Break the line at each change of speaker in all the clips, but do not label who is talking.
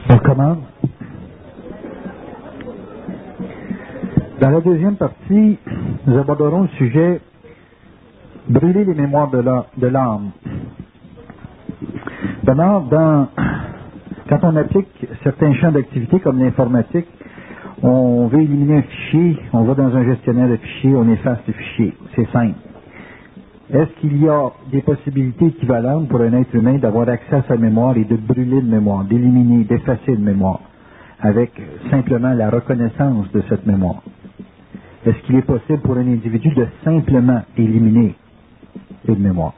On commence. Dans la deuxième partie, nous aborderons le sujet brûler les mémoires de l'âme. D'abord, quand on applique certains champs d'activité comme l'informatique, on veut éliminer un fichier, on va dans un gestionnaire de fichiers, on efface le fichier. C'est simple. Est-ce qu'il y a des possibilités équivalentes pour un être humain d'avoir accès à sa mémoire et de brûler une mémoire, d'éliminer, d'effacer une mémoire, avec simplement la reconnaissance de cette mémoire? Est-ce qu'il est possible pour un individu de simplement éliminer une mémoire?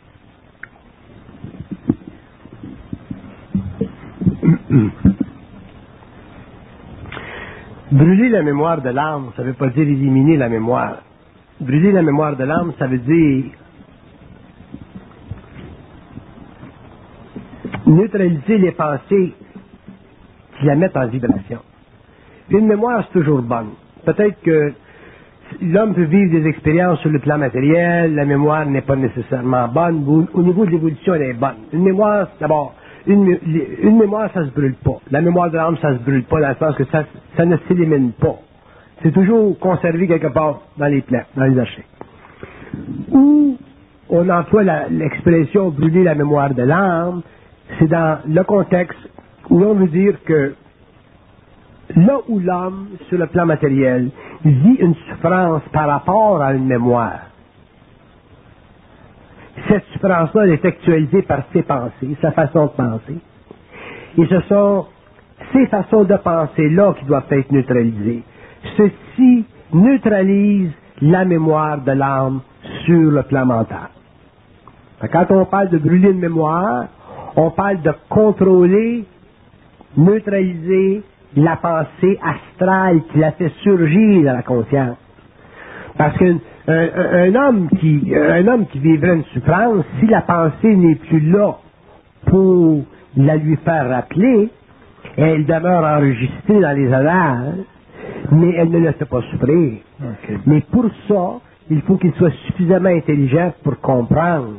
Brûler la mémoire de l'âme, ça ne veut pas dire éliminer la mémoire. Brûler la mémoire de l'âme, ça veut dire neutraliser les pensées qui la mettent en vibration. Une mémoire, c'est toujours bonne. Peut-être que l'homme peut vivre des expériences sur le plan matériel, la mémoire n'est pas nécessairement bonne. Au niveau de l'évolution, elle est bonne. Une mémoire, d'abord, une mémoire, ça se brûle pas. La mémoire de l'âme, ça se brûle pas, dans le sens que ça ne s'élimine pas. C'est toujours conservé quelque part dans les plans, dans les archives. Où on emploie l'expression brûler la mémoire de l'âme, c'est dans le contexte où on veut dire que là où l'homme, sur le plan matériel, vit une souffrance par rapport à une mémoire, cette souffrance-là est actualisée par ses pensées, sa façon de penser. Et ce sont ces façons de penser-là qui doivent être neutralisées. Ceci neutralise la mémoire de l'âme sur le plan mental. Quand on parle de brûler une mémoire, on parle de contrôler, neutraliser la pensée astrale qui la fait surgir dans la conscience. Parce qu'un homme qui vivrait une souffrance, si la pensée n'est plus là pour la lui faire rappeler, elle demeure enregistrée dans les annales, mais elle ne le fait pas souffrir. Okay. Mais pour ça, il faut qu'il soit suffisamment intelligent pour comprendre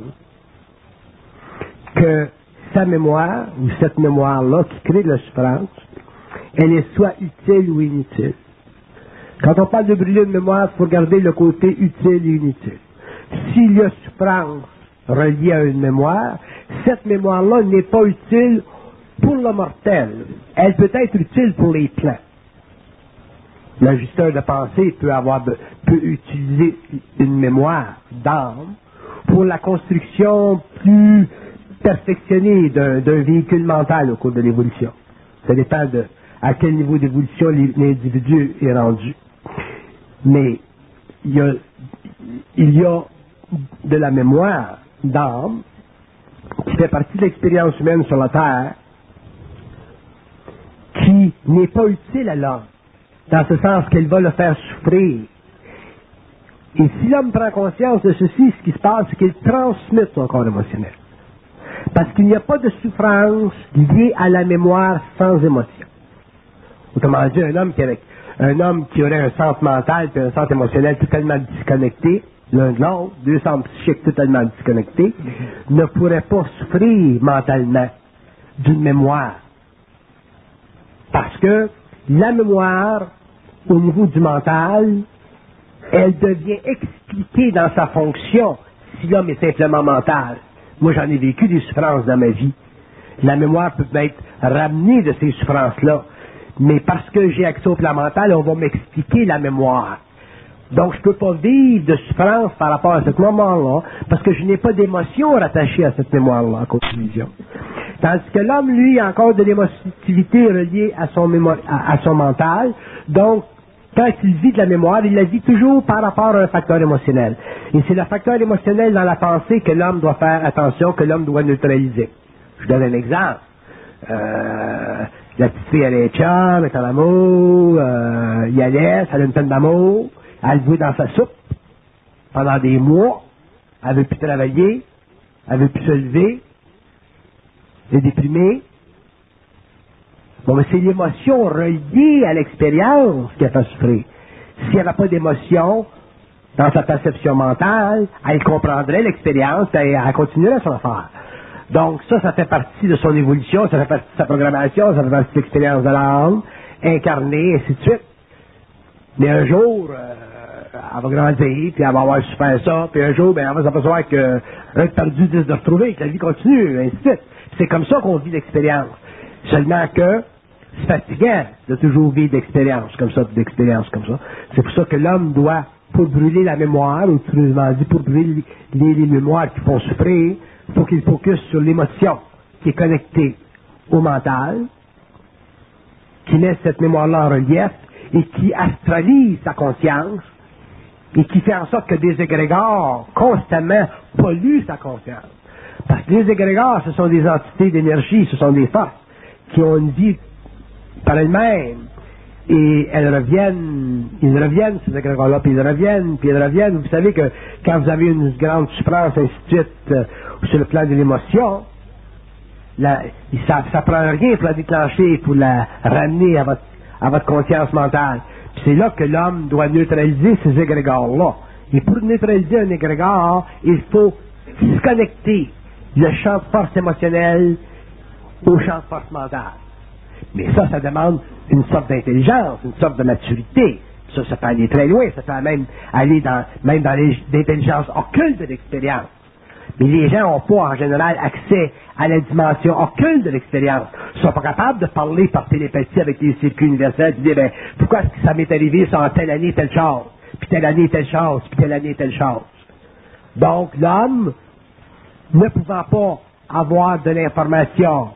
que sa mémoire, ou cette mémoire-là qui crée de la souffrance, elle est soit utile ou inutile. Quand on parle de brûler une mémoire, il faut regarder le côté utile et inutile. S'il y a souffrance reliée à une mémoire, cette mémoire-là n'est pas utile pour le mortel. Elle peut être utile pour les plans. L'ajusteur de pensée peut utiliser une mémoire d'âme pour la construction plus perfectionnée d'un véhicule mental au cours de l'évolution. Ça dépend à quel niveau d'évolution l'individu est rendu. Mais il y a de la mémoire d'âme qui fait partie de l'expérience humaine sur la Terre qui n'est pas utile à l'homme, dans ce sens qu'elle va le faire souffrir. Et si l'homme prend conscience de ceci, ce qui se passe, c'est qu'il transmet son corps émotionnel. Parce qu'il n'y a pas de souffrance liée à la mémoire sans émotion. Autrement dit, un homme qui aurait un centre mental et un centre émotionnel totalement disconnectés, l'un de l'autre, deux centres psychiques totalement disconnectés, ne pourrait pas souffrir mentalement d'une mémoire. Parce que la mémoire, au niveau du mental, elle devient expliquée dans sa fonction si l'homme est simplement mental. Moi, j'en ai vécu des souffrances dans ma vie. La mémoire peut être ramenée de ces souffrances-là. Mais parce que j'ai accès au plan mental, on va m'expliquer la mémoire. Donc, je ne peux pas vivre de souffrance par rapport à ce moment-là, parce que je n'ai pas d'émotion rattachée à cette mémoire-là, en conclusion. Tandis que l'homme, lui, a encore de l'émotivité reliée à son mental. Donc, quand il vit de la mémoire, il la vit toujours par rapport à un facteur émotionnel. Et c'est le facteur émotionnel dans la pensée que l'homme doit faire attention, que l'homme doit neutraliser. Je donne un exemple. La petite fille, elle est chum, elle est en amour, il allait, elle a une peine d'amour, elle jouait dans sa soupe pendant des mois, elle ne veut plus travailler, elle ne veut plus se lever, elle est déprimée. Bon, mais c'est l'émotion reliée à l'expérience qui a fait souffrir. S'il n'y avait pas d'émotion dans sa perception mentale, elle comprendrait l'expérience et elle continuerait son affaire. Donc ça fait partie de son évolution, ça fait partie de sa programmation, ça fait partie de l'expérience de l'âme, incarnée, ainsi de suite. Mais un jour, elle va grandir, puis elle va avoir super ça, puis un jour, ben, elle va s'apercevoir que un de perdu, 10 de retrouver, que la vie continue, ainsi de suite. C'est comme ça qu'on vit l'expérience. Seulement que c'est fatigant de toujours vivre d'expérience comme ça, d'expérience comme ça. C'est pour ça que l'homme doit, pour brûler la mémoire, ou tout dit, pour brûler les mémoires qui font souffrir, il faut qu'il focus sur l'émotion qui est connectée au mental, qui met cette mémoire-là en relief et qui astralise sa conscience et qui fait en sorte que des égrégores constamment polluent sa conscience. Parce que les égrégores, ce sont des entités d'énergie, ce sont des forces qui ont une vie par elles-mêmes. Et ils reviennent, ces égrégores-là, puis ils reviennent. Vous savez que quand vous avez une grande souffrance, ainsi de suite, sur le plan de l'émotion, ça prend rien pour la déclencher, pour la ramener à votre conscience mentale. Puis c'est là que l'homme doit neutraliser ces égrégores-là. Et pour neutraliser un égrégore, il faut disconnecter le champ de force émotionnelle au champ de force mentale. Mais ça demande une sorte d'intelligence, une sorte de maturité. Ça peut aller très loin, ça peut même aller dans l'intelligence occulte de l'expérience. Mais les gens n'ont pas en général accès à la dimension occulte de l'expérience. Ils ne sont pas capables de parler par télépathie avec les circuits universels, de dire, ben, pourquoi est-ce que ça m'est arrivé sur telle année, telle chose, puis telle année, telle chose, puis telle année, telle chose. Donc, l'homme, ne pouvant pas avoir de l'information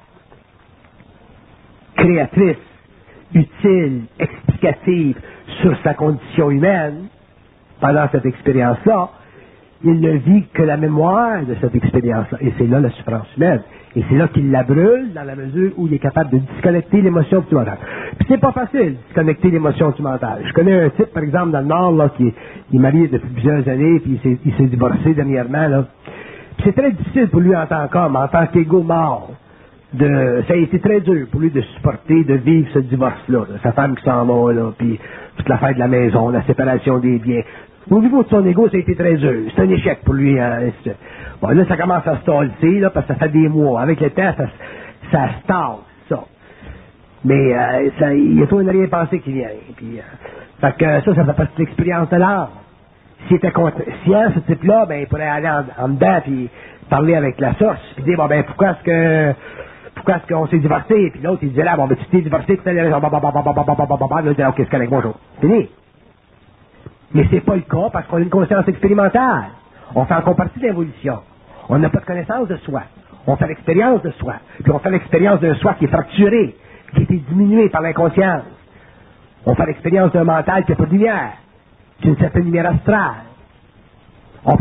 créatrice, utile, explicative sur sa condition humaine, pendant cette expérience-là, il ne vit que la mémoire de cette expérience-là. Et c'est là la souffrance humaine. Et c'est là qu'il la brûle, dans la mesure où il est capable de disconnecter l'émotion du mental. Puis c'est pas facile, disconnecter l'émotion du mental. Je connais un type, par exemple, dans le Nord, là, qui est marié depuis plusieurs années, puis il s'est divorcé dernièrement, là. Puis c'est très difficile pour lui en tant qu'homme, en tant qu'égo mort. Ça a été très dur pour lui de supporter, de vivre ce divorce-là. Là. Sa femme qui s'en va, là, puis toute l'affaire de la maison, la séparation des biens. Au niveau de son ego, ça a été très dur. C'est un échec pour lui. Hein. Bon, là, ça commence à se tasser, là, parce que ça fait des mois. Avec le temps, ça se tasse, ça. Mais il y a tout une arrière-pensée qui vient. Puis, fait que ça fait partie de l'expérience de l'art. S'il était conscient, ce type-là, ben, il pourrait aller en dedans, puis parler avec la source, puis dire, bon, ben, pourquoi est-ce qu'on s'est divorcé? Puis l'autre, il disait là, bon, ben, tu t'es divorcé, tu t'es là, il dit, ok, c'est correct, bonjour. Fini. Mais c'est pas le cas parce qu'on a une conscience expérimentale. On fait encore partie de l'évolution. On n'a pas de connaissance de soi. On fait l'expérience de soi. Puis on fait l'expérience d'un soi qui est fracturé, qui a été diminué par l'inconscience. On fait l'expérience d'un mental qui n'a pas de lumière, qui a une certaine lumière astrale. On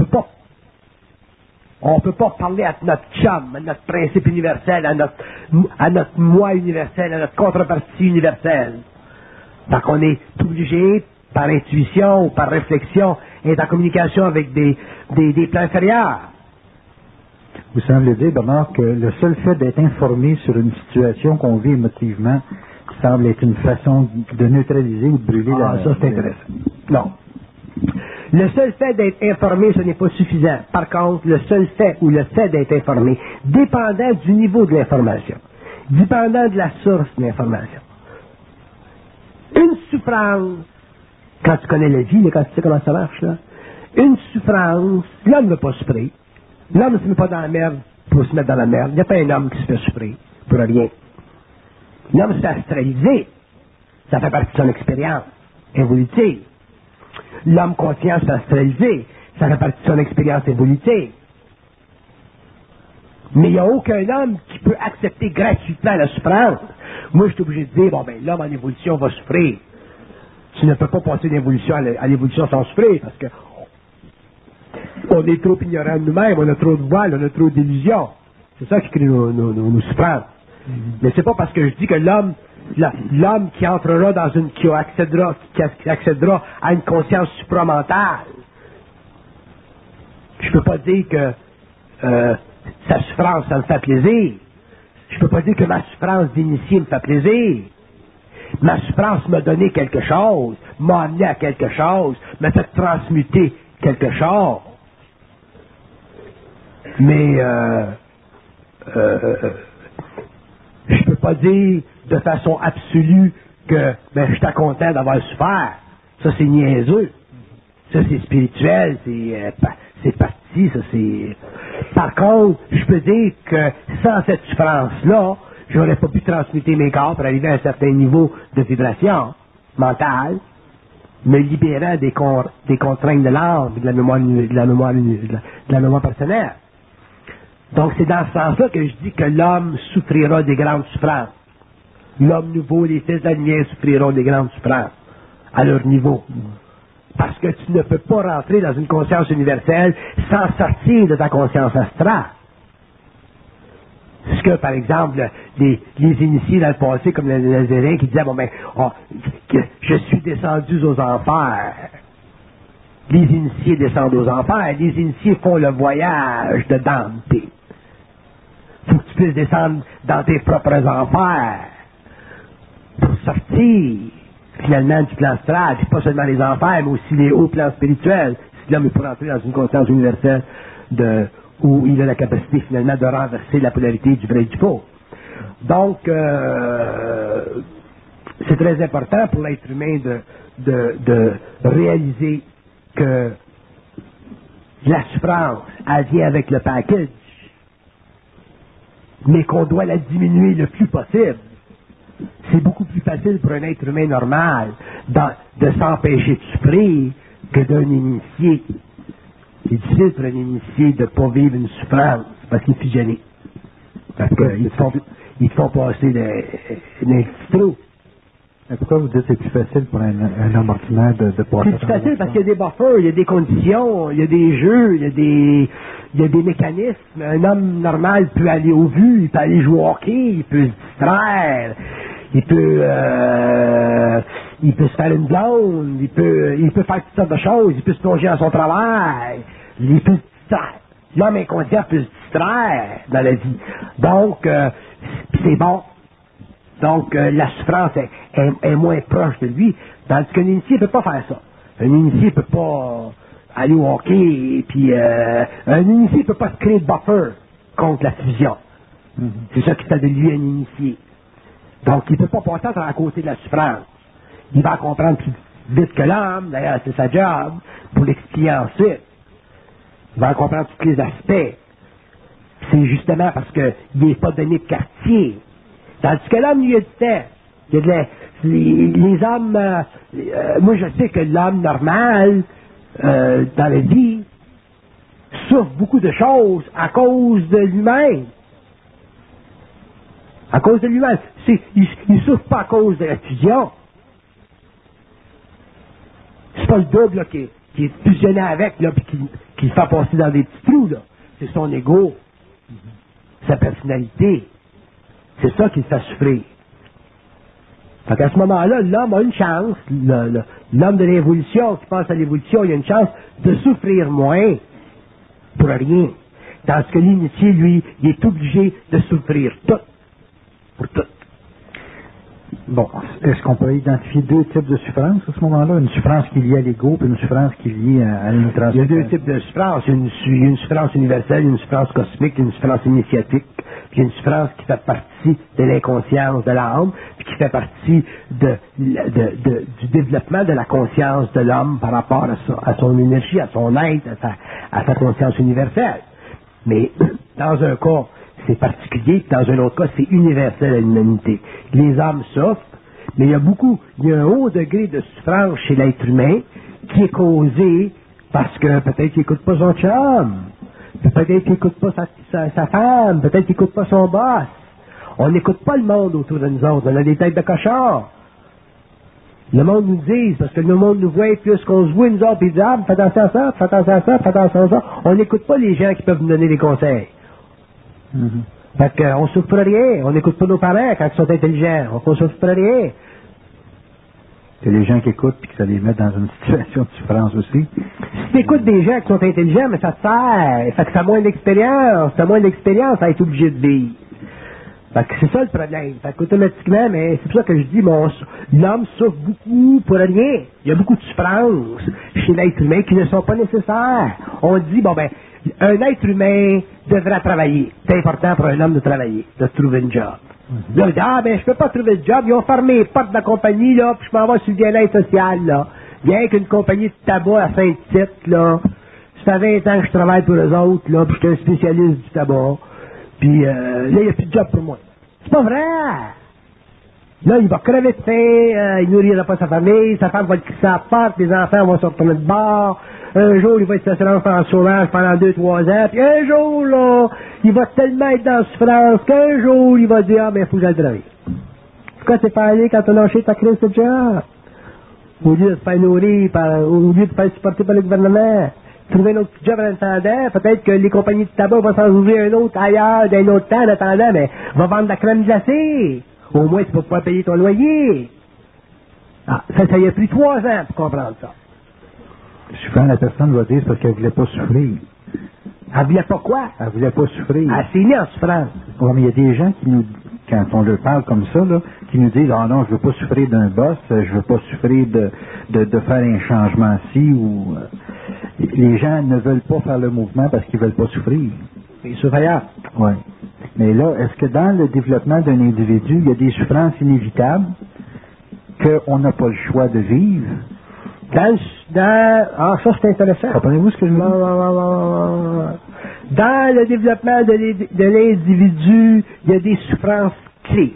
peut pas parler à notre chum, à notre principe universel, à notre moi universel, à notre contrepartie universelle. Donc on est obligé, par intuition ou par réflexion, d'être en communication avec des plans inférieurs.
Vous semblez dire, Bernard, que le seul fait d'être informé sur une situation qu'on vit émotivement semble être une façon de neutraliser ou de brûler
ça c'est intéressant. Non. Le seul fait d'être informé, ce n'est pas suffisant. Par contre, le seul fait ou le fait d'être informé, dépendant du niveau de l'information, dépendant de la source de l'information. Une souffrance, quand tu connais la vie, quand tu sais comment ça marche, là, une souffrance, l'homme ne veut pas souffrir. L'homme ne se met pas dans la merde pour se mettre dans la merde. Il n'y a pas un homme qui se fait souffrir pour rien. L'homme se fait astraliser. Ça fait partie de son expérience évolutive. L'homme conscient se fait astraliser. Ça fait partie de son expérience évolutive. Mais il n'y a aucun homme qui peut accepter gratuitement la souffrance. Moi, je suis obligé de dire, bon, ben, l'homme en évolution va souffrir. Tu ne peux pas passer d'évolution à l'évolution sans souffrir, parce que on est trop ignorant de nous-mêmes, on a trop de voiles, on a trop d'illusions. C'est ça qui crée nos souffrances. Mais c'est pas parce que je dis que l'homme qui entrera dans qui accédera à une conscience supramentale, je peux pas dire que sa souffrance, ça me fait plaisir. Je peux pas dire que ma souffrance d'initié me fait plaisir. Ma souffrance m'a donné quelque chose, m'a amené à quelque chose, m'a fait transmuter quelque chose. Mais je peux pas dire de façon absolue que je suis content d'avoir souffert. Ça, c'est niaiseux. Ça, c'est spirituel, c'est parti, ça, c'est... Par contre, je peux dire que sans cette souffrance-là, j'aurais pas pu transmuter mes corps pour arriver à un certain niveau de vibration mentale, me libérant des contraintes de l'âme, de la mémoire personnelle. Donc, c'est dans ce sens-là que je dis que l'homme souffrira des grandes souffrances. L'homme nouveau, les fils de la lumière souffriront des grandes souffrances à leur niveau. Parce que tu ne peux pas rentrer dans une conscience universelle sans sortir de ta conscience astrale. Ce que, par exemple, les initiés dans le passé, comme les Nazaréens, qui disaient, que je suis descendu aux enfers. Les initiés descendent aux enfers. Les initiés font le voyage de Dante. Faut que tu puisses descendre dans tes propres enfers pour sortir finalement du plan astral, puis pas seulement les enfers, mais aussi les hauts plans spirituels, si l'homme est pour entrer dans une conscience universelle où il a la capacité finalement de renverser la polarité du vrai et du faux. Donc, c'est très important pour l'être humain de réaliser que la souffrance, elle vient avec le package, mais qu'on doit la diminuer le plus possible. C'est beaucoup plus facile pour un être humain normal de s'empêcher de souffrir que d'un initié. C'est difficile pour un initié de ne pas vivre une souffrance parce qu'il est fusionné. Parce qu'ils te font passer d'un petit trou.
Mais pourquoi vous dites que c'est plus facile pour un homme ordinaire de passer?
C'est plus facile parce qu'il y a des buffers, il y a des conditions, il y a des jeux, il y a des mécanismes. Un homme normal peut aller au vu, il peut aller jouer au hockey, il peut se distraire, il peut se faire une blonde, il peut faire toutes sortes de choses, il peut se plonger dans son travail, il peut se distraire. L'homme inconscient peut se distraire dans la vie. Donc, c'est bon. Donc, la souffrance est moins proche de lui, tandis qu'un initié ne peut pas faire ça. Un initié ne peut pas aller au hockey, et puis un initié ne peut pas se créer de buffer contre la fusion. C'est ça qui fait de lui un initié. Donc, il ne peut pas passer à côté de la souffrance. Il va comprendre plus vite que l'homme, d'ailleurs, c'est sa job, pour l'expliquer ensuite. Il va comprendre tous les aspects. C'est justement parce qu'il n'est pas donné de quartier. Tandis que l'homme, il y a du temps. Il y a les hommes, moi je sais que l'homme normal, dans la vie, souffre beaucoup de choses à cause de lui-même. À cause de lui-même. Il ne souffre pas à cause de la fusion. C'est pas le double là, qui est fusionné avec, là, puis qui le fait passer dans des petits trous, là. C'est son ego, sa personnalité. C'est ça qui le fait souffrir. Donc à ce moment-là, l'homme a une chance, l'homme de l'évolution qui pense à l'évolution, il a une chance de souffrir moins pour rien. Tandis que l'initié, lui, il est obligé de souffrir tout. Pour tout.
Bon, est-ce qu'on peut identifier deux types de souffrance à ce moment-là? Une souffrance qui est liée à l'ego, puis une souffrance qui est liée à une transmission?
Il y a deux types de souffrance. Il y a une souffrance universelle, une souffrance cosmique, une souffrance initiatique, puis une souffrance qui fait partie de l'inconscience de l'âme, puis qui fait partie du développement de la conscience de l'homme par rapport à son énergie, à son être, à sa conscience universelle. Mais dans un cas, c'est particulier, puis dans un autre cas, c'est universel à l'humanité. Les âmes souffrent, mais il y a un haut degré de souffrance chez l'être humain qui est causé parce que peut-être qu'il n'écoute pas son chum, peut-être qu'il n'écoute pas sa femme, peut-être qu'il n'écoute pas son boss. On n'écoute pas le monde autour de nous autres, on a des têtes de cochon. Le monde nous dit, parce que le monde nous voit plus qu'on se voit, nous autres, puis il dit, fais attention à ça, fais attention à ça, fais attention à ça. On n'écoute pas les gens qui peuvent nous donner des conseils. Fait qu'on souffre pour rien. On n'écoute pas nos parents quand ils sont intelligents. On souffre pour rien.
C'est les gens qui écoutent et que ça les met dans une situation de souffrance aussi.
Si tu écoutes des gens qui sont intelligents, mais ça te sert. Fait que ça a moins d'expérience. Tu as moins d'expérience à être obligé de vivre. Fait que c'est ça le problème. Fait qu'automatiquement, mais c'est pour ça que je dis, l'homme souffre beaucoup pour rien. Il y a beaucoup de souffrances chez l'être humain qui ne sont pas nécessaires. On dit, un être humain devrait travailler. C'est important pour un homme de travailler, de trouver une job. Là, il dit, je peux pas trouver de job, ils ont fermé les portes de la compagnie, là, puis je m'en vais sur le bien-être social, là. Bien qu'une compagnie de tabac à Saint-Tite, là, ça fait 20 ans que je travaille pour eux autres, là, puis je suis un spécialiste du tabac. Puis là, il n'y a plus de job pour moi. C'est pas vrai! Là, il va crever de faim, il nourrira pas sa famille, sa femme va le crisser à la porte, les enfants vont se retourner de bord. Un jour, il va être stationné en chômage pendant 2-3 ans, puis un jour, là, il va tellement être dans la souffrance qu'un jour, il va dire, il faut que j'aille travailler. Pourquoi t'es pas allé quand t'as lâché ta crise de job? Au lieu de te faire nourrir, au lieu de te faire supporter par le gouvernement, trouver un autre job en attendant, peut-être que les compagnies de tabac vont s'en ouvrir un autre ailleurs, d'un autre temps en attendant, mais va vendre de la crème glacée. Au moins, tu vas pouvoir payer ton loyer. Ah, ça y a pris 3 ans pour comprendre ça.
Souvent, la personne va dire parce qu'elle ne voulait pas souffrir.
Elle voulait pas quoi?
Elle ne voulait pas souffrir.
Elle s'est mise en souffrance.
Oui, mais il y a des gens qui nous, quand on leur parle comme ça, là, qui nous disent, non, je veux pas souffrir d'un boss, je veux pas souffrir de faire un changement-ci ou... les gens ne veulent pas faire le mouvement parce qu'ils veulent pas souffrir.
Ils souffrent ailleurs.
Oui. Mais là, est-ce que dans le développement d'un individu, il y a des souffrances inévitables qu'on n'a pas le choix de vivre?
Ça c'est intéressant.
Comprenez-vous ce que je veux dire?
Dans le développement de l'individu, il y a des souffrances clés.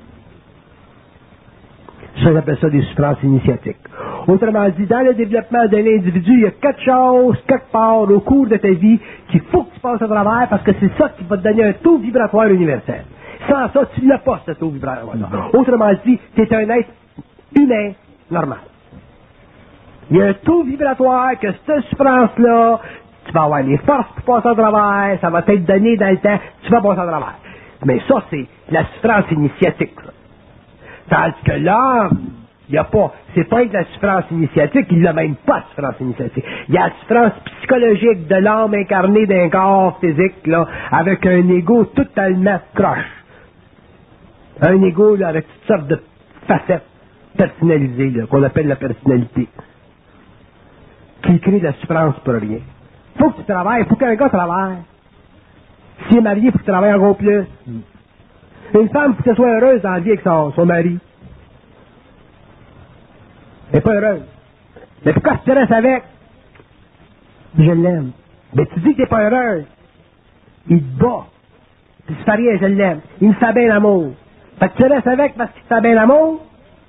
Ça, j'appelle ça des souffrances initiatiques. Autrement dit, dans le développement de l'individu, il y a quelque chose, quelque part, au cours de ta vie, qu'il faut que tu passes à travers parce que c'est ça qui va te donner un taux vibratoire universel. Sans ça, tu n'as pas ce taux vibratoire. Autrement dit, tu es un être humain normal. Il y a un taux vibratoire que cette souffrance-là, tu vas avoir les forces pour passer à travers, ça va t'être donné dans le temps, tu vas passer à travers. Mais ça, c'est la souffrance initiatique. Ça. Tandis que l'homme, il n'y a pas, c'est pas de la souffrance initiatique, il n'a même pas de souffrance initiatique. Il y a la souffrance psychologique de l'homme incarné d'un corps physique, là, avec un ego totalement croche. Un ego, là, avec toutes sortes de facettes personnalisées, là, qu'on appelle la personnalité. Qui crée de la souffrance pour rien. Faut que tu travailles, faut qu'un gars travaille. S'il est marié, il faut qu'il travaille encore plus. Une femme, il faut qu'elle soit heureuse dans la vie avec son mari. Elle n'est pas heureuse. Mais pourquoi tu te restes avec? Je l'aime. Mais tu dis que tu n'es pas heureuse. Il te bat. Puis tu fais rien, je l'aime. Il me fait bien l'amour. Fait que tu restes avec parce qu'il te fait bien l'amour?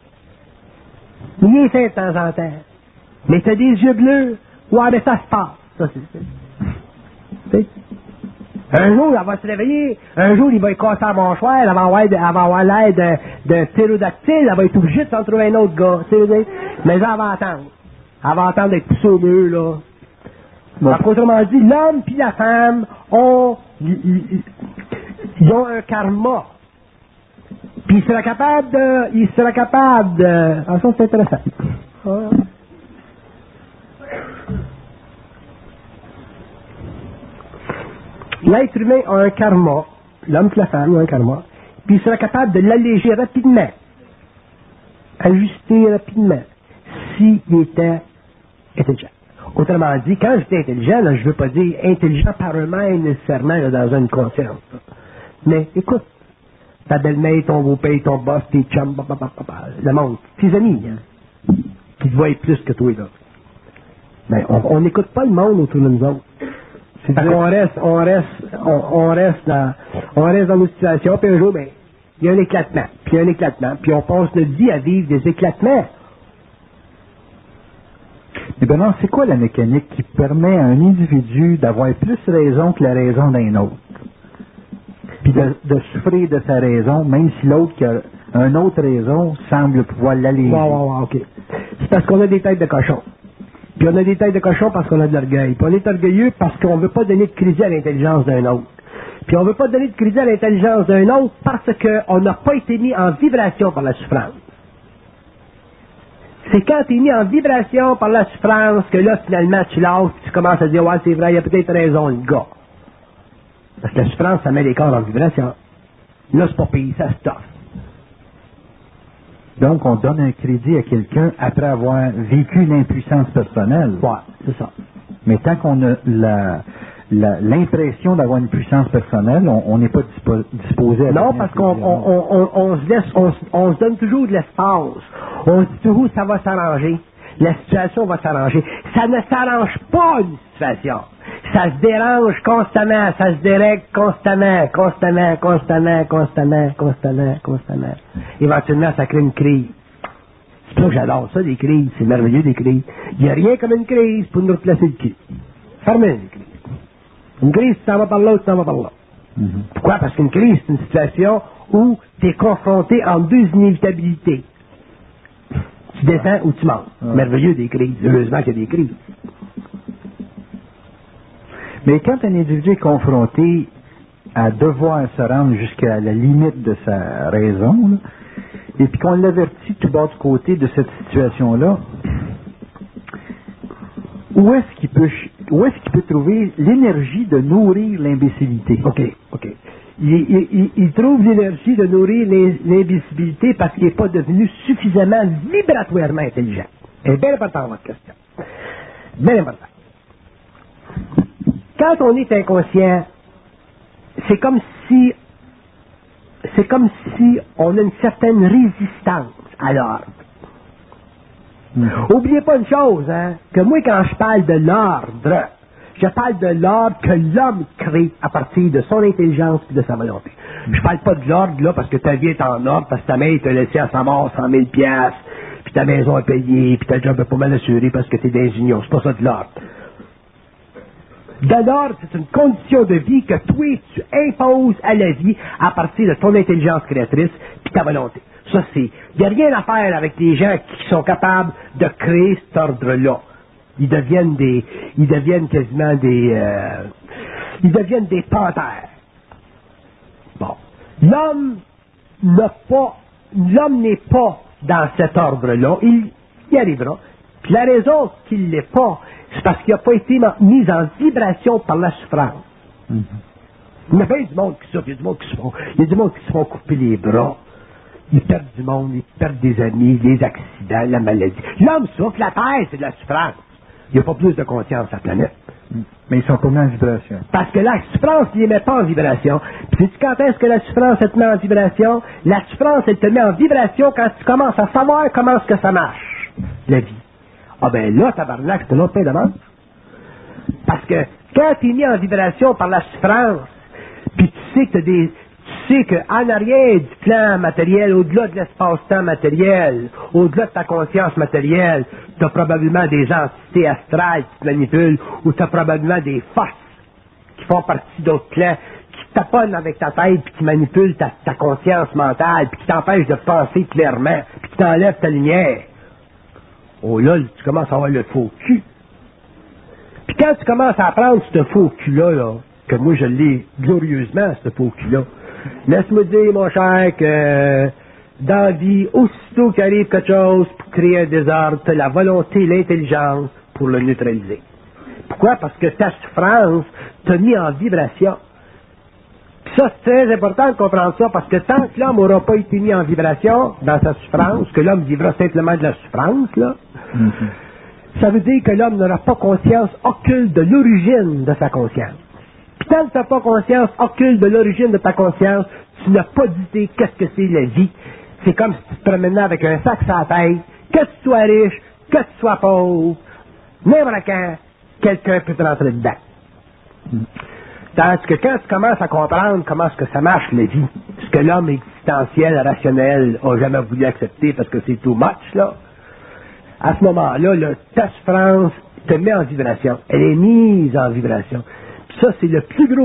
Il est fait de temps en temps. Mais t'as des yeux bleus. Ouais, mais ça se passe. Ça, c'est. Un jour, elle va se réveiller. Un jour, il va être cassé à la mâchoire. Elle va avoir l'air d'un ptérodactyle. Elle va être obligée de s'en trouver un autre gars. Mais elle va attendre. Elle va attendre d'être poussée au mur, là. Bon. Donc, autrement dit, l'homme puis la femme ont un karma. Puis il sera capable de... Ah, ça, c'est intéressant. L'être humain a un karma, l'homme et la femme ont un karma, puis il sera capable de l'alléger rapidement, ajuster rapidement, s'il était intelligent. Autrement dit, quand je dis intelligent, là, je ne veux pas dire intelligent par eux-mêmes nécessairement là, dans une conscience. Là. Mais écoute, ta belle-mère, ton beau-père, ton boss, tes chums, le monde, tes amis, hein, qui te voient plus que toi, là. Mais on n'écoute pas le monde autour de nous autres. On reste dans nos situations, puis un jour, ben, il y a un éclatement, puis on passe notre vie à vivre des éclatements.
Mais ben non, c'est quoi la mécanique qui permet à un individu d'avoir plus raison que la raison d'un autre? Puis de souffrir de sa raison, même si l'autre qui a une autre raison semble pouvoir l'alléger.
OK. C'est parce qu'on a des têtes de cochon. Puis on a des têtes de cochon parce qu'on a de l'orgueil. Puis on est orgueilleux parce qu'on ne veut pas donner de crédit à l'intelligence d'un autre. Puis on ne veut pas donner de crédit à l'intelligence d'un autre parce qu'on n'a pas été mis en vibration par la souffrance. C'est quand tu es mis en vibration par la souffrance que là, finalement, tu lâches et tu commences à dire « Ouais, c'est vrai, il y a peut-être raison, le gars. » Parce que la souffrance, ça met les corps en vibration. Là, c'est pas payé, ça stoffe.
Donc, on donne un crédit à quelqu'un après avoir vécu l'impuissance personnelle.
Ouais, c'est ça.
Mais tant qu'on a l'impression d'avoir une puissance personnelle, on n'est pas disposé à...
Non, parce qu'on on se donne toujours de l'espace. On se dit toujours ça va s'arranger. La situation va s'arranger. Ça ne s'arrange pas, une situation. Ça se dérange constamment, ça se dérègle constamment. Éventuellement, ça crée une crise. C'est pour ça que j'adore ça, des crises. C'est merveilleux, des crises. Il n'y a rien comme une crise pour nous replacer le cul. Fermez une crise. Une crise, tu t'en vas par là, tu t'en vas par là. Pourquoi? Parce qu'une crise, c'est une situation où tu es confronté en deux inévitabilités. Tu descends ou tu montes. Merveilleux, des crises. Heureusement qu'il y a des crises.
Mais quand un individu est confronté à devoir se rendre jusqu'à la limite de sa raison, là, et puis qu'on l'avertit tout bas du côté de cette situation-là, où est-ce qu'il peut trouver l'énergie de nourrir l'imbécilité?
OK. Il trouve l'énergie de nourrir l'imbécilité parce qu'il n'est pas devenu suffisamment vibratoirement intelligent. C'est bien important, votre question. Bien important. Quand on est inconscient, c'est comme si on a une certaine résistance à l'ordre. Oubliez pas une chose, hein, que moi, quand je parle de l'ordre, je parle de l'ordre que l'homme crée à partir de son intelligence et de sa volonté. Je parle pas de l'ordre, là, parce que ta vie est en ordre, parce que ta mère t'a laissé à sa mort 100 000 piastres, puis ta maison est payée, puis ta job est pas mal assurée parce que t'es d'ingénieur. C'est pas ça de l'ordre. De l'ordre, c'est une condition de vie que toi, tu imposes à la vie à partir de ton intelligence créatrice puis ta volonté. Ça, il n'y a rien à faire avec les gens qui sont capables de créer cet ordre-là. Ils deviennent quasiment ils deviennent des panthères. Bon. L'homme n'est pas dans cet ordre-là. Il y arrivera. Puis la raison qu'il l'est pas, c'est parce qu'il n'a pas été mis en vibration par la souffrance. Il y a bien du monde qui souffre, il y a du monde qui se font couper les bras. Ils perdent du monde, ils perdent des amis, les accidents, la maladie. L'homme souffre, la terre, c'est de la souffrance. Il n'y a pas plus de conscience sur la planète.
Mais ils sont pas mis en vibration.
Parce que la souffrance ne les met pas en vibration. Puis sais-tu quand est-ce que la souffrance elle te met en vibration? La souffrance, elle te met en vibration quand tu commences à savoir comment est-ce que ça marche, la vie. Ah ben là, tabarnak, c'est un autre pain de manche. Parce que quand tu es mis en vibration par la souffrance, puis tu sais qu'en arrière du plan matériel, au-delà de l'espace-temps matériel, au-delà de ta conscience matérielle, tu as probablement des entités astrales qui te manipulent, ou tu as probablement des forces qui font partie d'autres plans, qui taponnent avec ta tête, puis qui manipulent ta conscience mentale, puis qui t'empêchent de penser clairement, puis qui t'enlèvent ta lumière. Oh là, tu commences à avoir le faux cul. Puis quand tu commences à apprendre ce faux cul-là, là, que moi je l'ai glorieusement, ce faux cul-là, laisse-moi dire, mon cher, que dans la vie, aussitôt qu'il arrive quelque chose pour créer un désordre, tu as la volonté et l'intelligence pour le neutraliser. Pourquoi? Parce que ta souffrance t'a mis en vibration. Puis ça, c'est très important de comprendre ça, parce que tant que l'homme n'aura pas été mis en vibration dans sa souffrance, que l'homme vivra simplement de la souffrance, là, ça veut dire que l'homme n'aura pas conscience occulte de l'origine de sa conscience. Puis tant que tu n'as pas conscience occulte de l'origine de ta conscience, tu n'as pas d'idée qu'est-ce que c'est la vie. C'est comme si tu te promenais avec un sac sur la tête, que tu sois riche, que tu sois pauvre, n'importe quand, quelqu'un peut te rentrer dedans. Tandis que quand tu commences à comprendre comment est-ce que ça marche la vie, ce que l'homme existentiel, rationnel, n'a jamais voulu accepter parce que c'est too much, là, à ce moment-là, ta souffrance te met en vibration. Elle est mise en vibration. Puis ça, c'est le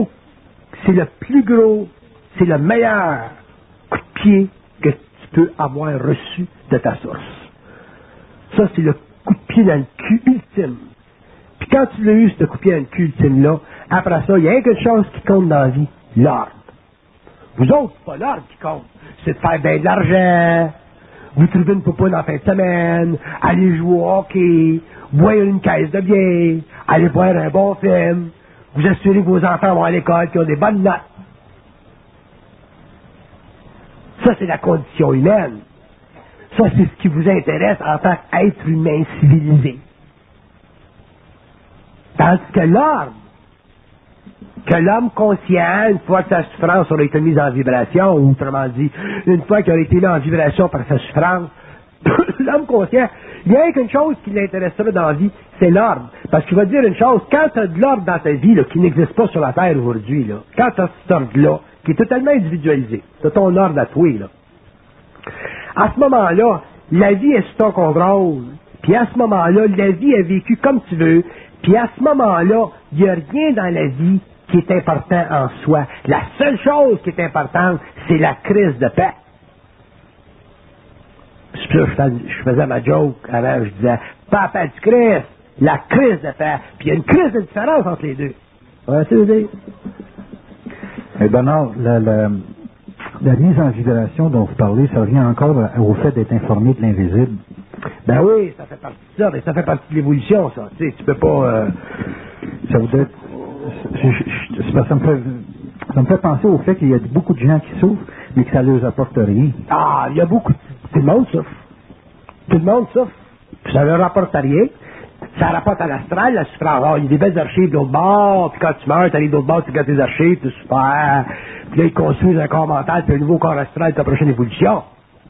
meilleur coup de pied que tu peux avoir reçu de ta source. Ça, c'est le coup de pied dans le cul ultime. Puis quand tu l'as eu, ce coup de pied dans le cul ultime-là, après ça, il y a quelque chose qui compte dans la vie, l'ordre. Vous autres, c'est pas l'ordre qui compte. C'est de faire bien de l'argent, vous trouvez une popoune en fin de semaine, aller jouer au hockey, boire une caisse de bière, aller voir un bon film, vous assurez que vos enfants vont à l'école, qu'ils ont des bonnes notes. Ça, c'est la condition humaine. Ça, c'est ce qui vous intéresse en tant qu'être humain civilisé. Tandis que l'homme conscient, une fois que sa souffrance aura été mise en vibration, ou autrement dit, une fois qu'il aura été mis en vibration par sa souffrance, l'homme conscient, il y a qu'une chose qui l'intéressera dans la vie, c'est l'ordre. Parce qu'il va dire une chose, quand tu as de l'ordre dans ta vie, là, qui n'existe pas sur la Terre aujourd'hui, là, quand tu as cet ordre-là, qui est totalement individualisé, c'est ton ordre à toi, là. À ce moment-là, la vie est sous ton contrôle. Puis à ce moment-là, la vie est vécue comme tu veux. Puis à ce moment-là, il n'y a rien dans la vie qui est important en soi. La seule chose qui est importante, c'est la crise de paix. C'est pour ça que je faisais ma joke avant, je disais, pas la paix du Christ, la crise de paix. Puis il y a une crise de différence entre les deux. Ouais, c'est dire.
Et Bernard, la mise en vibration dont vous parlez, ça revient encore au fait d'être informé de l'invisible.
Ben oui, ça fait partie de ça, mais ça fait partie de l'évolution, ça. Tu sais, tu peux pas...
Ça voudrait... Ça me fait penser au fait qu'il y a beaucoup de gens qui souffrent, mais que ça ne leur apporte rien.
Ah, il y a beaucoup... Tout le monde souffre. Tout le monde souffre. Puis ça ne leur rapporte rien. Ça rapporte à l'astral, la souffrance. Ah, il y a des belles archives de l'autre bord, puis quand tu meurs, tu arrives de l'autre bord, tu regardes tes archives, c'est super. Puis là, ils construisent un corps mental, puis un nouveau corps astral, ta prochaine évolution.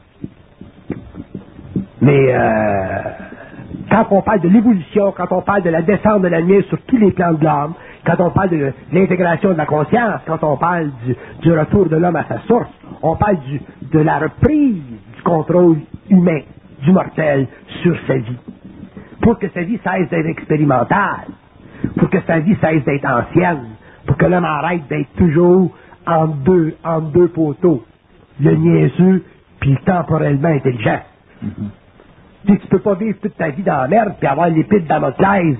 Mais quand on parle de l'évolution, quand on parle de la descente de la lumière sur tous les plans de l'homme, quand on parle de l'intégration de la conscience, quand on parle du retour de l'homme à sa source, on parle de la reprise du contrôle humain, du mortel, sur sa vie. Pour que sa vie cesse d'être expérimentale, pour que sa vie cesse d'être ancienne, pour que l'homme arrête d'être toujours en deux poteaux, le niaiseux puis le temporellement intelligent. Tu peux pas vivre toute ta vie dans la merde puis avoir l'épée de Damoclès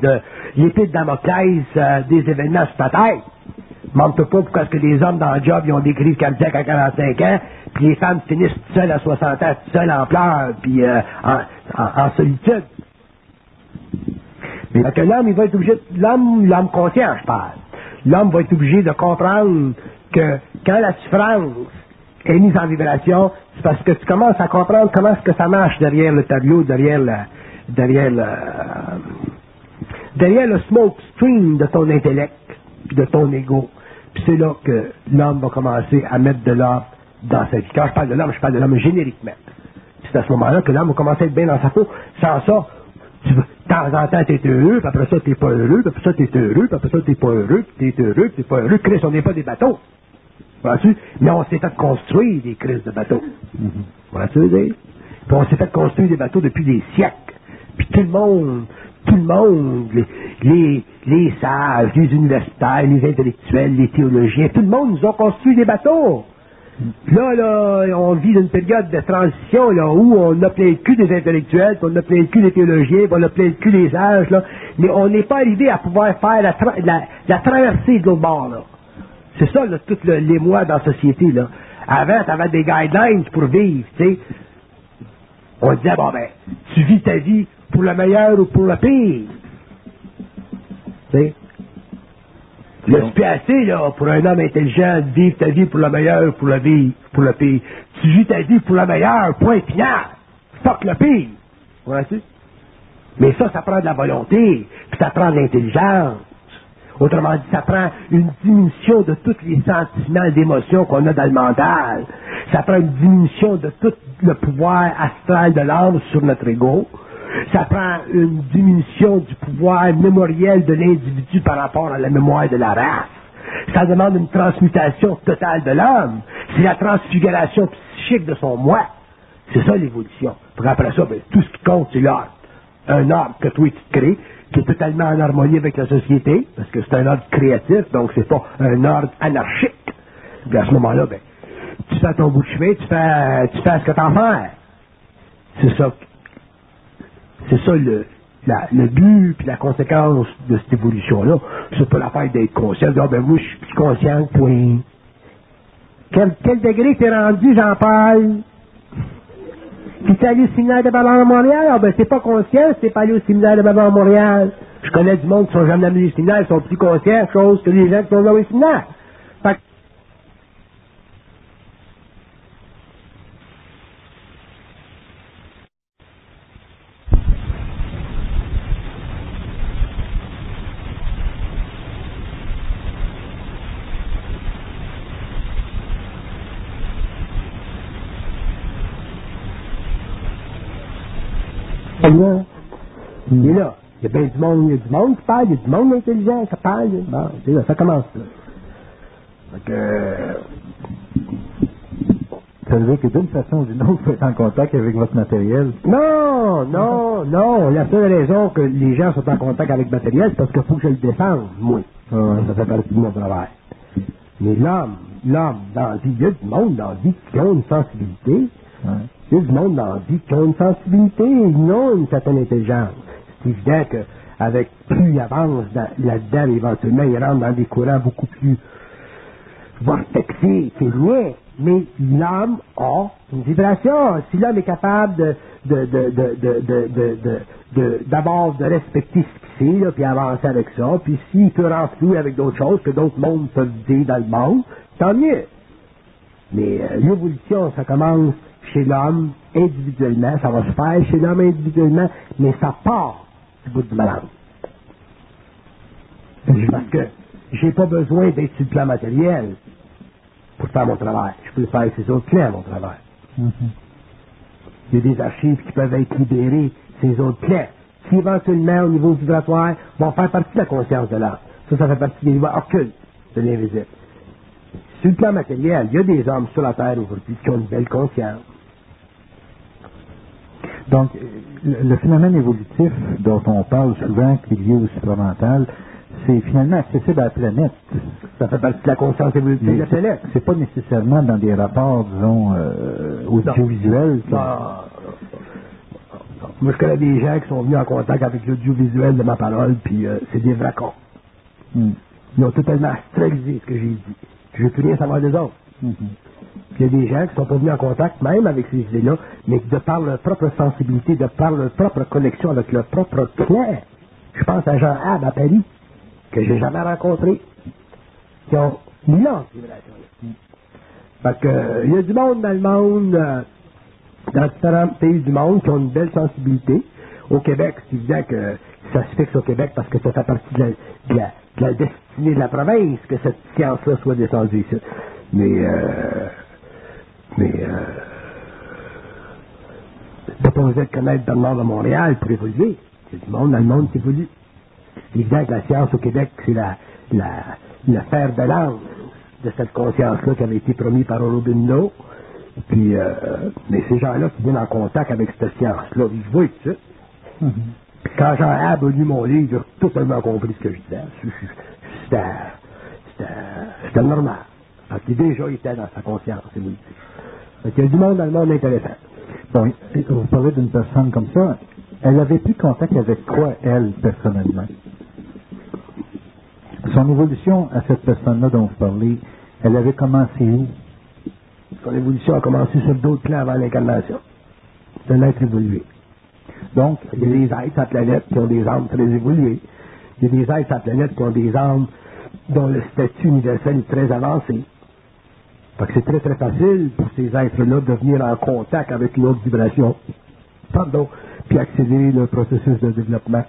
des événements sur ta tête. Demande-toi pas pourquoi est-ce que les hommes dans le job ils ont des crises cardiaques à 45 ans, puis les femmes finissent toutes seules à 60 ans, toutes seules en pleurs, puis en solitude. Mais que l'homme, il va être obligé, l'homme conscient, je parle. L'homme va être obligé de comprendre que quand la souffrance est mise en vibration, c'est parce que tu commences à comprendre comment est-ce que ça marche derrière le tableau, derrière le smoke stream de ton intellect, puis de ton ego. Puis c'est là que l'homme va commencer à mettre de l'ordre dans sa vie. Quand je parle de l'homme, je parle de l'homme génériquement. Puis c'est à ce moment-là que l'homme va commencer à être bien dans sa peau. Sans ça, de temps en temps, t'es heureux, puis après ça, t'es pas heureux, puis après ça, t'es heureux, puis après ça, t'es pas heureux, puis t'es heureux, puis t'es pas heureux. Chris, on n'est pas des bateaux. Vois-tu? Mais on s'est fait construire des crises de bateaux. Vois-tu dire? Puis on s'est fait construire des bateaux depuis des siècles. Puis tout le monde, les sages, les universitaires, les intellectuels, les théologiens, tout le monde nous a construit des bateaux. Là, on vit une période de transition, là, où on a plein le cul des intellectuels, puis on a plein le cul des théologiens, puis on a plein le cul des sages, là. Mais on n'est pas arrivé à pouvoir faire la traversée de l'autre bord, là. C'est ça, là, tout l'émoi dans la société, là. Avant, t'avais des guidelines pour vivre, tu sais. On disait, bon, ben, tu vis ta vie pour le meilleur ou pour le pire. Tu sais. Là, c'est plus assez, là, pour un homme intelligent, de vivre ta vie pour le meilleur ou pour le pire. Tu vis ta vie pour le meilleur, point final. Fuck le pire. Vois-tu? Mais ça prend de la volonté, puis ça prend de l'intelligence. Autrement dit, ça prend une diminution de tous les sentiments d'émotions qu'on a dans le mental. Ça prend une diminution de tout le pouvoir astral de l'âme sur notre ego. Ça prend une diminution du pouvoir mémoriel de l'individu par rapport à la mémoire de la race. Ça demande une transmutation totale de l'homme. C'est la transfiguration psychique de son moi. C'est ça l'évolution. Puis après ça, ben, tout ce qui compte, c'est l'ordre. Un ordre que toi tu te crées, qui est totalement en harmonie avec la société, parce que c'est un ordre créatif, donc c'est pas un ordre anarchique. Puis à ce moment-là, ben, tu fais ton bout de chemin, tu fais ce que t'en fais. C'est ça le but puis la conséquence de cette évolution-là. C'est pas l'affaire d'être conscient, de dire, ben moi je suis plus conscient, point. Quel degré t'es rendu, Jean-Paul? Puis t'es allé au séminaire de Ballon à Montréal? Ah ben c'est pas conscient, c'est pas allé au séminaire de Ballon à Montréal. Je connais du monde qui sont jamais allés au séminaire, ils sont plus conscients, chose que les gens qui sont allés au séminaire. Fait que Là. Il est là. Il y a bien du monde, qui parle, il y a du monde intelligent qui parle. Bon, c'est là, ça commence là. Donc,
ça veut dire que d'une façon ou d'une autre, vous êtes en contact avec votre matériel?
non. La seule raison que les gens sont en contact avec le matériel, c'est parce qu'il faut que je le défende, moi. Ça fait partie de mon travail. Mais l'homme, dans la vie, il y a du monde dans la vie qui ont une sensibilité.
Ouais.
Il y a du monde dans la vie qui ont une sensibilité, ils ont une certaine intelligence. C'est évident qu'avec plus il avance là-dedans, éventuellement, il rentre dans des courants beaucoup plus vortexés, c'est rien. Mais l'homme a une vibration. Si l'homme est capable d'abord de respecter ce qu'il sait, là, puis avancer avec ça, puis s'il peut renflouer avec d'autres choses que d'autres mondes peuvent dire dans le monde, tant mieux. Mais l'évolution, ça commence chez l'homme individuellement, ça va se faire chez l'homme individuellement, mais ça part du bout du malade. Parce que j'ai pas besoin d'être sur le plan matériel pour faire mon travail. Je peux le faire avec ces autres plans, mon travail. Il y a des archives qui peuvent être libérées, ces autres plans, qui éventuellement, au niveau vibratoire, vont faire partie de la conscience de l'âme. Ça fait partie des niveaux occultes de l'invisible. Sur le plan matériel, il y a des hommes sur la Terre aujourd'hui qui ont une belle conscience.
Donc, le phénomène évolutif dont on parle souvent, qui est lié au supramental, c'est finalement accessible à la planète.
Ça fait partie de la conscience évolutive de la planète.
C'est pas nécessairement dans des rapports, disons, audiovisuels.
Moi, je connais des gens qui sont venus en contact avec l'audiovisuel de ma parole, puis c'est des vrais cons. Ils ont totalement astralisé ce que j'ai dit. Je ne veux plus rien savoir des autres. Puis il y a des gens qui sont pas venus en contact même avec ces idées-là, mais de par leur propre sensibilité, de par leur propre connexion avec leur propre plan. Je pense à Jean Hab à Paris, que j'ai jamais rencontré, qui ont mis là ces vibrations-là. Parce que il y a du monde dans le monde, dans différents pays du monde, qui ont une belle sensibilité. Au Québec, c'est évident que ça se fixe au Québec parce que ça fait partie de la destinée de la province que cette science-là soit descendue ici. Mais t'as pas besoin de connaître dans le nord de Montréal pour évoluer. Il y a du monde dans le monde qui évolue. C'est évident que la science au Québec, c'est le fer de lance de cette conscience-là qui avait été promis par Aurobindo. Puis, mais ces gens-là qui viennent en contact avec cette science-là, ils voient tout ça. Puis quand Jean Hab a lu mon livre, j'ai totalement compris ce que je disais. C'était normal. Parce qu'il déjà était dans sa conscience évolutive. Donc, il y a du monde dans le monde intéressant.
Bon, vous parlez d'une personne comme ça, elle avait plus contact avec quoi, elle, personnellement? Son évolution à cette personne-là dont vous parlez, elle avait commencé où?
Son évolution a commencé sur d'autres plans avant l'incarnation. C'est un être évolué. Donc, il y a des êtres sur la planète qui ont des âmes très évoluées. Il y a des êtres sur la planète qui ont des âmes dont le statut universel est très avancé. Fait que c'est très très facile pour ces êtres-là de venir en contact avec une autre vibration. Puis accélérer le processus de développement.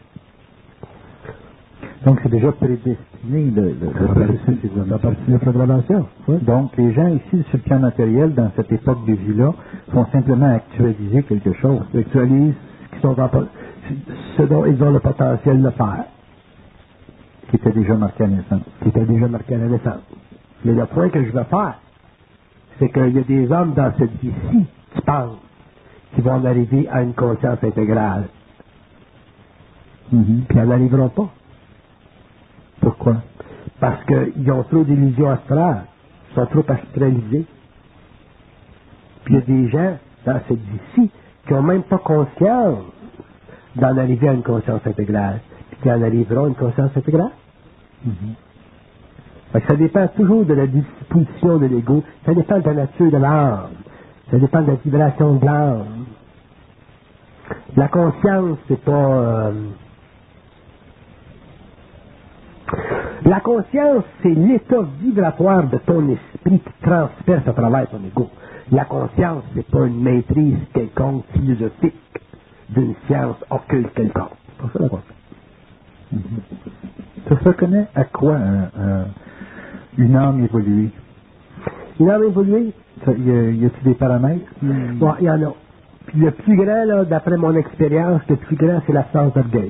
Donc c'est déjà prédestiné le processus d'évolution.
Ça partie de la programmation.
Oui. Donc les gens ici sur le plan matériel, dans cette époque de vie-là, font simplement actualiser quelque chose.
Ils actualisent ce dont ils ont le potentiel de faire.
Qui était déjà marqué à la naissance.
Mais le point que je veux faire, c'est qu'il y a des hommes dans cette vie-ci qui pensent qu'ils vont arriver à une conscience intégrale. Puis ils n'en arriveront pas.
Pourquoi?
Parce qu'ils ont trop d'illusions astrales. Ils sont trop astralisés. Puis il y a des gens dans cette vie-ci qui n'ont même pas conscience d'en arriver à une conscience intégrale. Puis qui en arriveront à une conscience intégrale. Fait que ça dépend toujours de la disposition de l'ego. Ça dépend de la nature de l'âme. Ça dépend de la vibration de l'âme. La conscience, c'est pas... La conscience, c'est l'état vibratoire de ton esprit qui transperce à travers ton ego. La conscience, c'est pas une maîtrise quelconque philosophique d'une science occulte quelconque. C'est pas ça la conscience.
Ça se reconnaît à quoi une âme évoluée?
Une âme évoluée?
Y a-t-il des paramètres?
Bon, il y en a. Puis le plus grand, là, d'après mon expérience, le plus grand, c'est l'absence d'orgueil.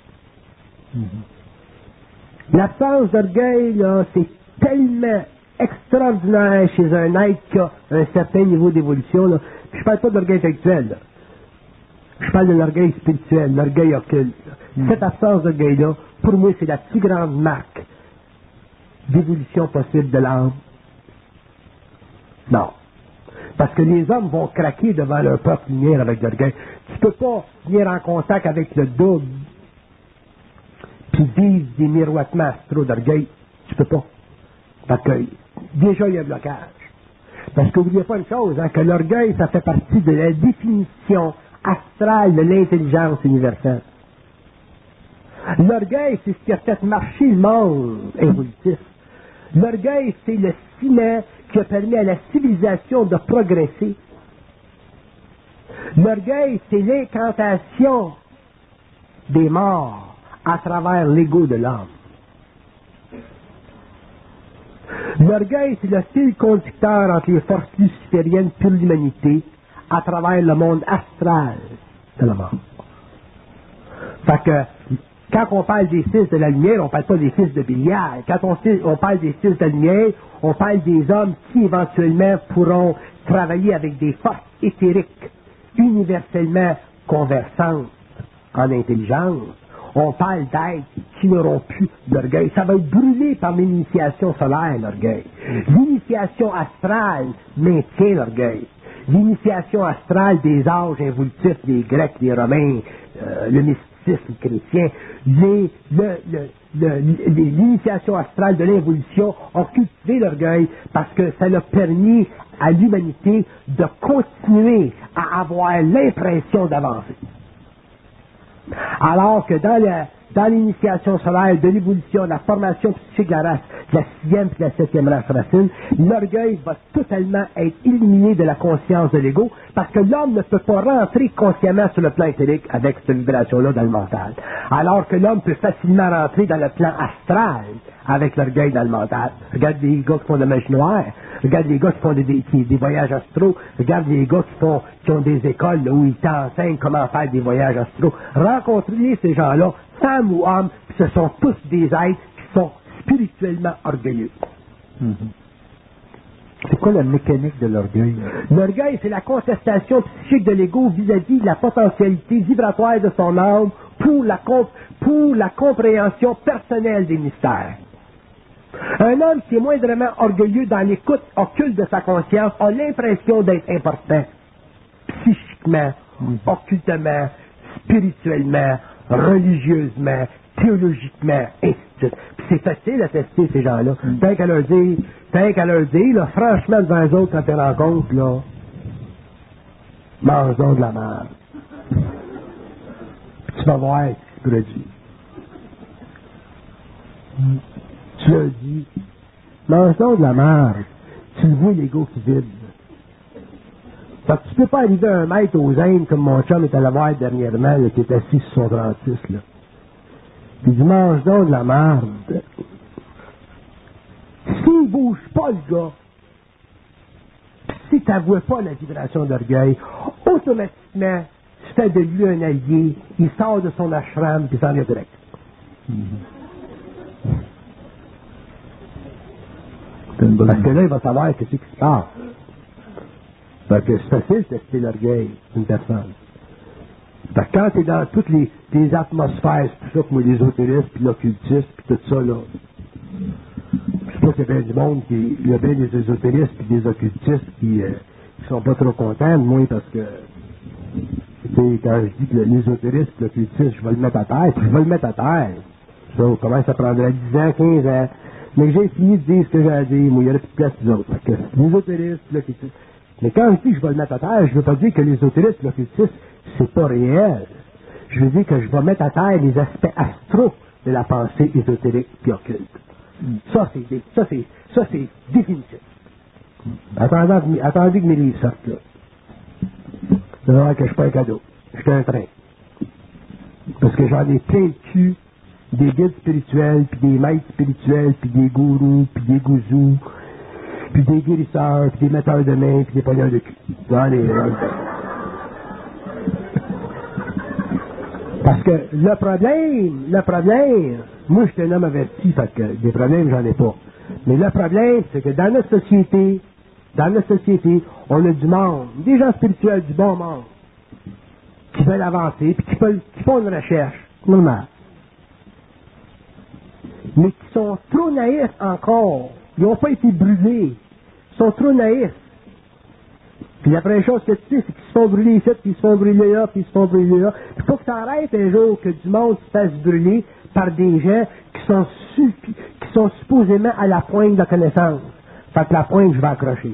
L'absence d'orgueil, là, c'est tellement extraordinaire chez un être qui a un certain niveau d'évolution. Là. Puis je parle pas d'orgueil intellectuel. Là. Je parle de l'orgueil spirituel, l'orgueil occulte. Cette absence d'orgueil-là, pour moi, c'est la plus grande marque d'évolution possible de l'âme. Non. Parce que les hommes vont craquer devant leur propre lumière avec l'orgueil. Tu ne peux pas venir en contact avec le double puis vivre des miroitements astraux d'orgueil. Tu peux pas. Parce que déjà, il y a un blocage. Parce que n'oubliez pas une chose, hein, que l'orgueil, ça fait partie de la définition astrale de l'intelligence universelle. L'orgueil, c'est ce qui a fait marcher le monde évolutif. L'orgueil, c'est le ciment qui a permis à la civilisation de progresser. L'orgueil, c'est l'incantation des morts à travers l'ego de l'homme. L'orgueil, c'est le fil conducteur entre les forces lucifériennes pour l'humanité à travers le monde astral de la mort. Fait que, quand on parle des fils de la lumière, on ne parle pas des fils de Bélial. Quand on parle des fils de la lumière, on parle des hommes qui éventuellement pourront travailler avec des forces éthériques universellement conversantes en intelligence. On parle d'êtres qui n'auront plus d'orgueil. Ça va être brûlé par l'initiation solaire, l'orgueil. L'initiation astrale maintient l'orgueil. L'initiation astrale des âges involutifs, des Grecs, des Romains, le mysticisme chrétien, l'initiation astrale de l'involution ont cultivé l'orgueil parce que ça a permis à l'humanité de continuer à avoir l'impression d'avancer. Alors que dans l'initiation solaire de l'évolution, de la formation psychique de la race, de la 6e et de la 7e race racine, l'orgueil va totalement être éliminé de la conscience de l'ego parce que l'homme ne peut pas rentrer consciemment sur le plan éthérique avec cette vibration-là dans le mental. Alors que l'homme peut facilement rentrer dans le plan astral avec l'orgueil dans le mental. Regarde les gars qui font de la magie noire, regarde les gars qui font des voyages astraux, regarde les gars qui ont des écoles là, où ils t'enseignent comment faire des voyages astraux. Rencontrez ces gens-là, femmes ou hommes, ce sont tous des êtres qui sont spirituellement orgueilleux.
C'est quoi la mécanique de l'orgueil?
L'orgueil, c'est la contestation psychique de l'ego vis-à-vis de la potentialité vibratoire de son âme pour la compréhension personnelle des mystères. Un homme qui est moindrement orgueilleux dans l'écoute occulte de sa conscience a l'impression d'être important psychiquement, occultement, spirituellement, religieusement, théologiquement, ainsi de suite. Puis c'est facile à tester ces gens-là. Tant qu'à leur dire, là, franchement, devant eux autres, quand tu les rencontres, là, mange-donc de la merde. Puis tu vas voir ce qui se produit. Tu leur dis, mange-donc de la merde. Tu le vois, l'ego qui vide. Parce que tu peux pas arriver à 1 mètre aux Indes comme mon chum est allé voir dernièrement, là, qui est assis sur son 36, là. Puis il dit, mange donc de la merde. S'il bouge pas, le gars, si tu n'avoues pas la vibration d'orgueil, automatiquement, tu fais de lui un allié, il sort de son ashram, puis il s'en vient direct. Parce que là, il va savoir ce qui se passe. Parce que c'est facile de tester l'orgueil d'une personne. Parce que quand tu es dans toutes les atmosphères, c'est tout ça comme l'ésotérisme, puis l'occultisme, puis tout ça, là. C'est pas qu'il y a bien du monde il y a bien des ésotéristes puis des occultistes qui sont pas trop contents de moi parce que quand je dis que l'ésotérisme et l'occultisme, je vais le mettre à terre, puis je vais le mettre à terre. Ça, comment ça prendrait 10 ans, 15 ans. Mais j'ai fini de dire ce que j'ai à dire, moi, il y aurait plus de place pour les autres. Fait que l'ésotérisme, l'occultisme. Mais quand je dis que je vais le mettre à terre, je veux pas dire que l'ésotérisme et l'occultisme, c'est pas réel. Je veux dire que je vais mettre à terre les aspects astraux de la pensée ésotérique et occulte. Ça, c'est définitif. Attendez que mes livres sortent, là. Vous allez voir que je suis pas un cadeau. Je suis un train. Parce que j'en ai plein de cul, des guides spirituels, puis des maîtres spirituels, puis des gourous, puis des gouzous, puis des guérisseurs, puis des metteurs de main, puis des pogneurs de cul. J'en ai. Parce que le problème, moi je suis un homme averti, fait que des problèmes, j'en ai pas. Mais le problème, c'est que dans notre société, on a du monde, des gens spirituels, du bon monde, qui veulent avancer, puis qui font une recherche, normal. Mais qui sont trop naïfs encore. Ils n'ont pas été brûlés. Ils sont trop naïfs. Puis la première chose que tu sais, c'est qu'ils se font brûler ici, puis ils se font brûler là, puis ils se font brûler là. Il faut que ça arrête un jour que du monde se fasse brûler par des gens qui sont supposément à la pointe de la connaissance. Fait que la pointe, je vais accrocher.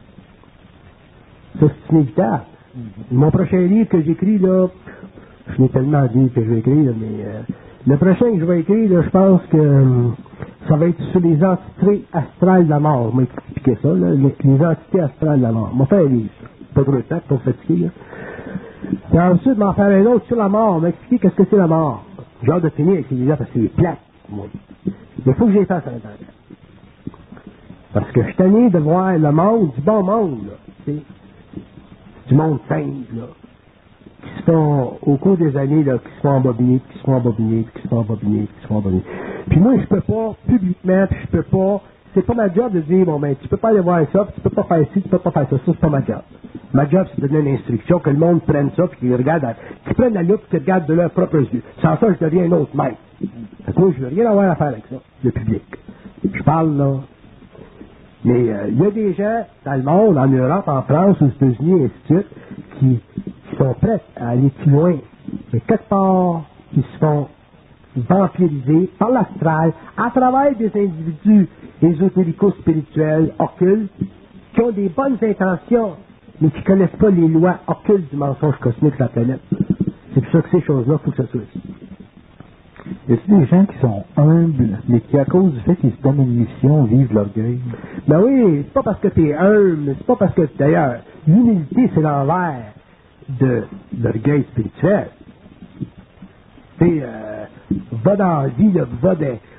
Ça, c'est inévitable. Mon prochain livre que j'écris, là, je n'ai tellement dit que je vais écrire, mais le prochain que je vais écrire, là, je pense que ça va être sur les entités astrales de la mort. On m'a expliqué ça, là, les entités astrales de la mort. On m'a fait un livre, pas trop de temps, pas fatigué. Et ensuite, m'en faire un autre sur la mort. On m'a expliqué qu'est-ce que c'est la mort. J'ai hâte de finir avec ces livres parce que c'est plate, moi. Il faut que j'y fasse un temps. Parce que je suis tanné de voir le monde, du bon monde, là, tu sais, du monde simple, là, qui se font, au cours des années, là, qui se font embobiner, puis qui se font embobiner, puis qui se font embobiner, puis qui se font embobiner. Puis moi, je peux pas, publiquement, puis je peux pas, c'est pas ma job de dire, bon, ben, tu peux pas aller voir ça, puis tu peux pas faire ci, tu peux pas faire ça, c'est pas ma job. Ma job, c'est de donner une instruction, que le monde prenne ça, puis qu'ils regardent, qu'ils prennent la loupe, qu'ils regardent de leurs propres yeux. Sans ça, je deviens un autre maître. Fait que moi, je veux rien avoir à faire avec ça, le public. Je parle, là. Mais il y a des gens dans le monde, en Europe, en France, aux États-Unis, et ainsi de suite, qui sont prêts à aller plus loin. Mais quelque part, ils se font vampiriser par l'astral à travers des individus ésotérico-spirituels, occultes, qui ont des bonnes intentions, mais qui ne connaissent pas les lois occultes du mensonge cosmique de la planète. C'est pour ça que ces choses-là, il faut que ça soit ici.
Y a-t-il des gens qui sont humbles, mais qui, à cause du fait qu'ils se donnent une mission, vivent l'orgueil?
Ben oui, c'est pas parce que tu es humble, c'est pas parce que, d'ailleurs, l'humilité, c'est l'envers de l'orgueil spirituel. Tu sais, va dans la vie, là, va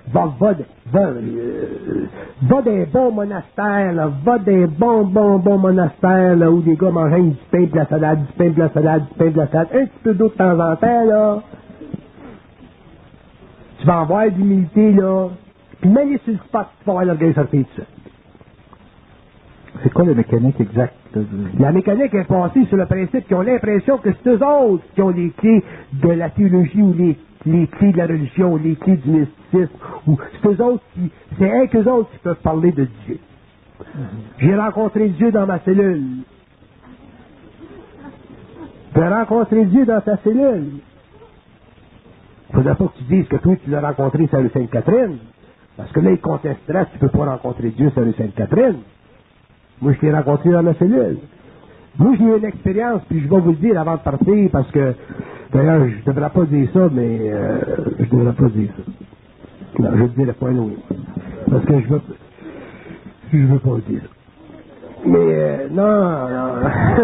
d'un bon monastère, là, va d'un bon monastère, là, où des gars mangeaient du pain de la salade, un petit peu d'eau de temps en temps, là. Tu vas avoir d'humilité, là, puis même sur le spot, tu vas avoir l'orgueil sortir tout ça.
C'est quoi la mécanique exacte?
La mécanique est passée sur le principe qu'ils ont l'impression que c'est eux autres qui ont les clés de la théologie ou les clés de la religion, ou les clés du mysticisme, ou c'est eux autres c'est un qu'eux autres qui peuvent parler de Dieu. J'ai rencontré Dieu dans ma cellule. Tu as rencontré Dieu dans ta cellule. Il ne faudrait pas que tu dises que toi, tu l'as rencontré sur la rue Sainte-Catherine. Parce que là, il contestera que tu ne peux pas rencontrer Dieu sur la rue Sainte-Catherine. Moi, je l'ai rencontré dans ma cellule. Moi, j'ai eu une expérience, puis je vais vous le dire avant de partir, parce que, d'ailleurs, je ne devrais pas dire ça, mais je ne devrais pas dire ça. Non, je ne dirai pas non. Parce que je veux pas le dire. Mais, non.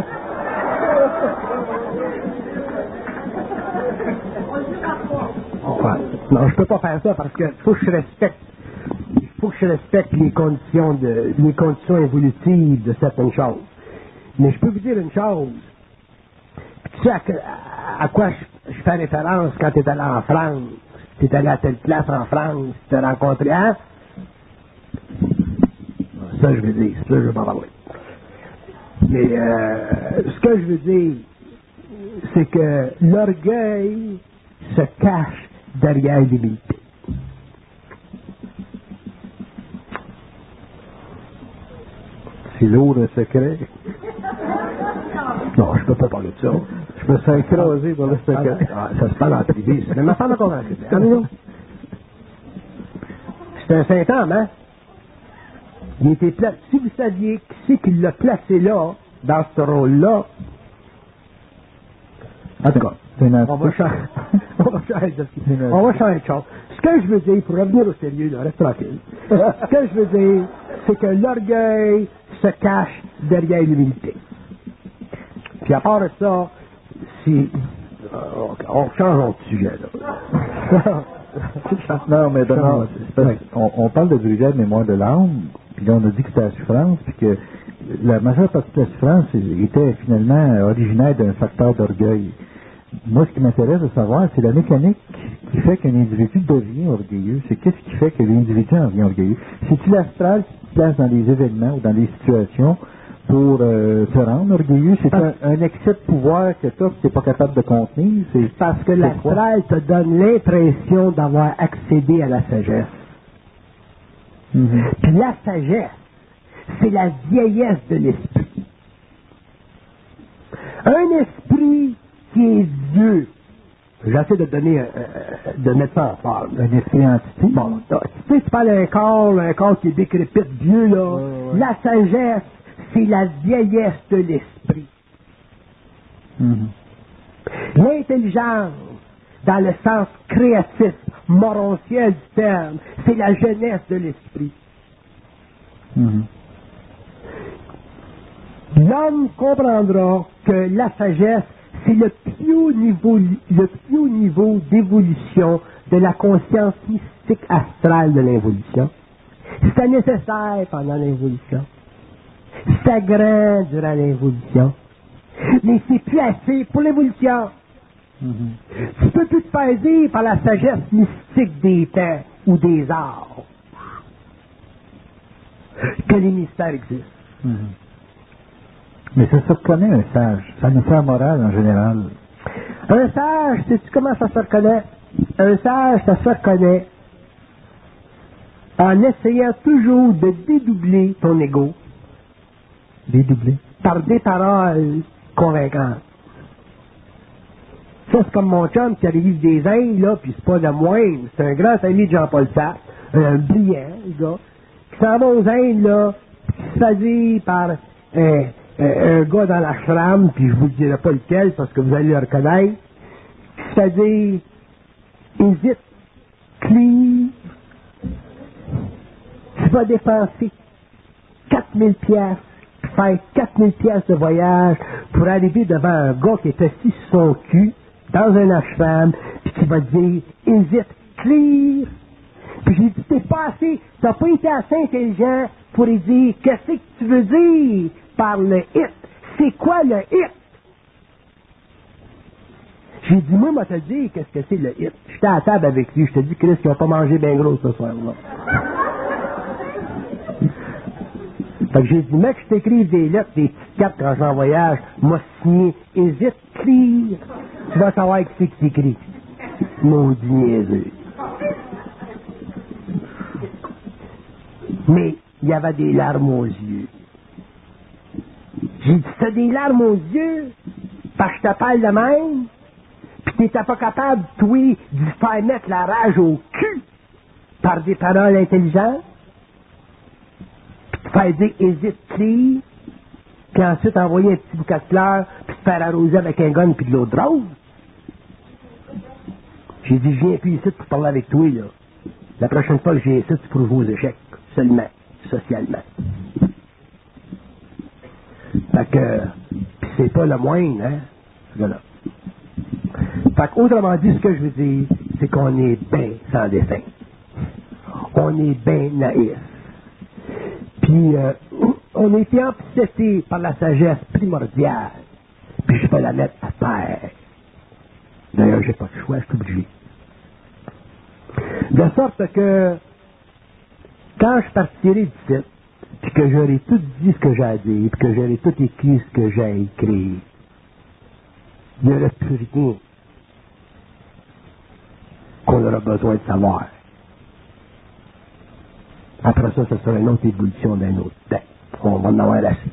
Non, je peux pas faire ça parce que faut que je respecte les conditions évolutives de certaines choses. Mais je peux vous dire une chose. Tu sais à quoi je fais référence quand tu es allé en France? Tu es allé à telle place en France, tu t'es rencontré, hein? Ça, je veux dire. Ça, je veux pas parler. Mais ce que je veux dire, c'est que l'orgueil se cache derrière l'humilité.
C'est lourd le secret.
Non, je peux pas parler de ça.
Je me sens écrasé par le secret.
Ça se parle en privé. C'est ma femme encore en privé. C'est un Saint-Homme, hein? Il était placé. Si vous saviez qui c'est qui l'a placé là, dans ce rôle-là, en tout cas, on va changer de chose. Ce que je veux dire, pour revenir au sérieux, là, reste tranquille. Ce que je veux dire, c'est que l'orgueil se cache derrière l'humilité. Puis à part de ça, on change de sujet, là.
Non, mais non, on parle de briser la mémoire de l'âme, puis là on a dit que c'était la souffrance, puis que la majeure partie de la souffrance était finalement originaire d'un facteur d'orgueil. Moi, ce qui m'intéresse de savoir, c'est la mécanique qui fait qu'un individu devient orgueilleux. C'est qu'est-ce qui fait que l'individu en devient orgueilleux. C'est-tu l'astral qui te place dans des événements ou dans des situations pour te rendre orgueilleux? C'est un excès de pouvoir que tu n'es pas capable de contenir?
C'est parce que l'astral te donne l'impression d'avoir accédé à la sagesse. Puis la sagesse, c'est la vieillesse de l'esprit. Un esprit qui est vieux. J'essaie de donner, de mettre ça en forme.
Un esprit entité.
Bon, tu sais, tu parles d'un corps qui est décrépite, vieux, là.
Ouais.
La sagesse, c'est la vieillesse de l'esprit. L'intelligence, dans le sens créatif, morontiel du terme, c'est la jeunesse de l'esprit. L'homme comprendra que la sagesse, c'est le plus haut niveau d'évolution de la conscience mystique astrale de l'involution. C'était nécessaire pendant l'involution. C'était grand durant l'involution. Mais c'est plus assez pour l'évolution. Tu peux plus te faire dire par la sagesse mystique des temps ou des arts que les mystères existent.
Mais ça se reconnaît un sage. Ça nous fait un moral en général.
Un sage, sais-tu comment ça se reconnaît? Un sage, ça se reconnaît en essayant toujours de dédoubler ton ego.
Dédoubler?
Par des paroles convaincantes. Ça, c'est comme mon chum qui arrive des Indes, là, puis c'est pas le moindre. C'est un grand ami de Jean-Paul Sartre, un brillant, le gars, qui s'en va aux Indes, là, puis qui se fait dire par un gars dans l'ashram, puis je vous dirai pas lequel, parce que vous allez le reconnaître, qui se fait dire, hésite, cleave, tu vas dépenser 4000 piastres, puis faire 4000 piastres de voyage pour arriver devant un gars qui est assis sur son cul, dans un ashram, puis qui va te dire, hésite, clear. Puis j'ai dit, t'es pas assez, t'as pas été assez intelligent pour lui dire, qu'est-ce que tu veux dire par le hit? C'est quoi le hit? J'ai dit, moi, moi, te dire qu'est-ce que c'est le hit. J'étais à la table avec lui, je te dis, Chris, qu'ils n'ont pas mangé bien gros ce soir-là. Fait que j'ai dit, mec, je t'écrive des lettres, des petites cartes quand je vais en voyage, m'a signé, hésite, clear. Tu vas savoir qui c'est qui s'écrit. Maudit niaiseux. Mais il y avait des larmes aux yeux. J'ai dit, t'as des larmes aux yeux, parce que je te parle de même, puis t'étais pas capable, toi, de faire mettre la rage au cul par des paroles intelligentes, puis te faire dire, hésite, clear, puis ensuite envoyer un petit bouquet de fleurs, puis te faire arroser avec un gun puis de l'eau de rose. J'ai dit, je viens plus ici pour parler avec toi, là. La prochaine fois que je viens ici, c'est pour jouer aux échecs, seulement, socialement. Fait que, pis c'est pas le moindre, hein, voilà. Fait qu'autrement dit, ce que je veux dire, c'est qu'on est bien sans dessin. On est bien naïf. Puis, on est obsédé par la sagesse primordiale. Puis je vais la mettre à terre. D'ailleurs, j'ai pas de choix, je suis obligé. De sorte que, quand je partirai d'ici, puis que j'aurai tout dit ce que j'ai à dire, puis que j'aurai tout écrit ce que j'ai à écrire, il n'y aura plus rien qu'on aura besoin de savoir. Après ça, ce sera une autre évolution d'un autre temps. On va en avoir assez.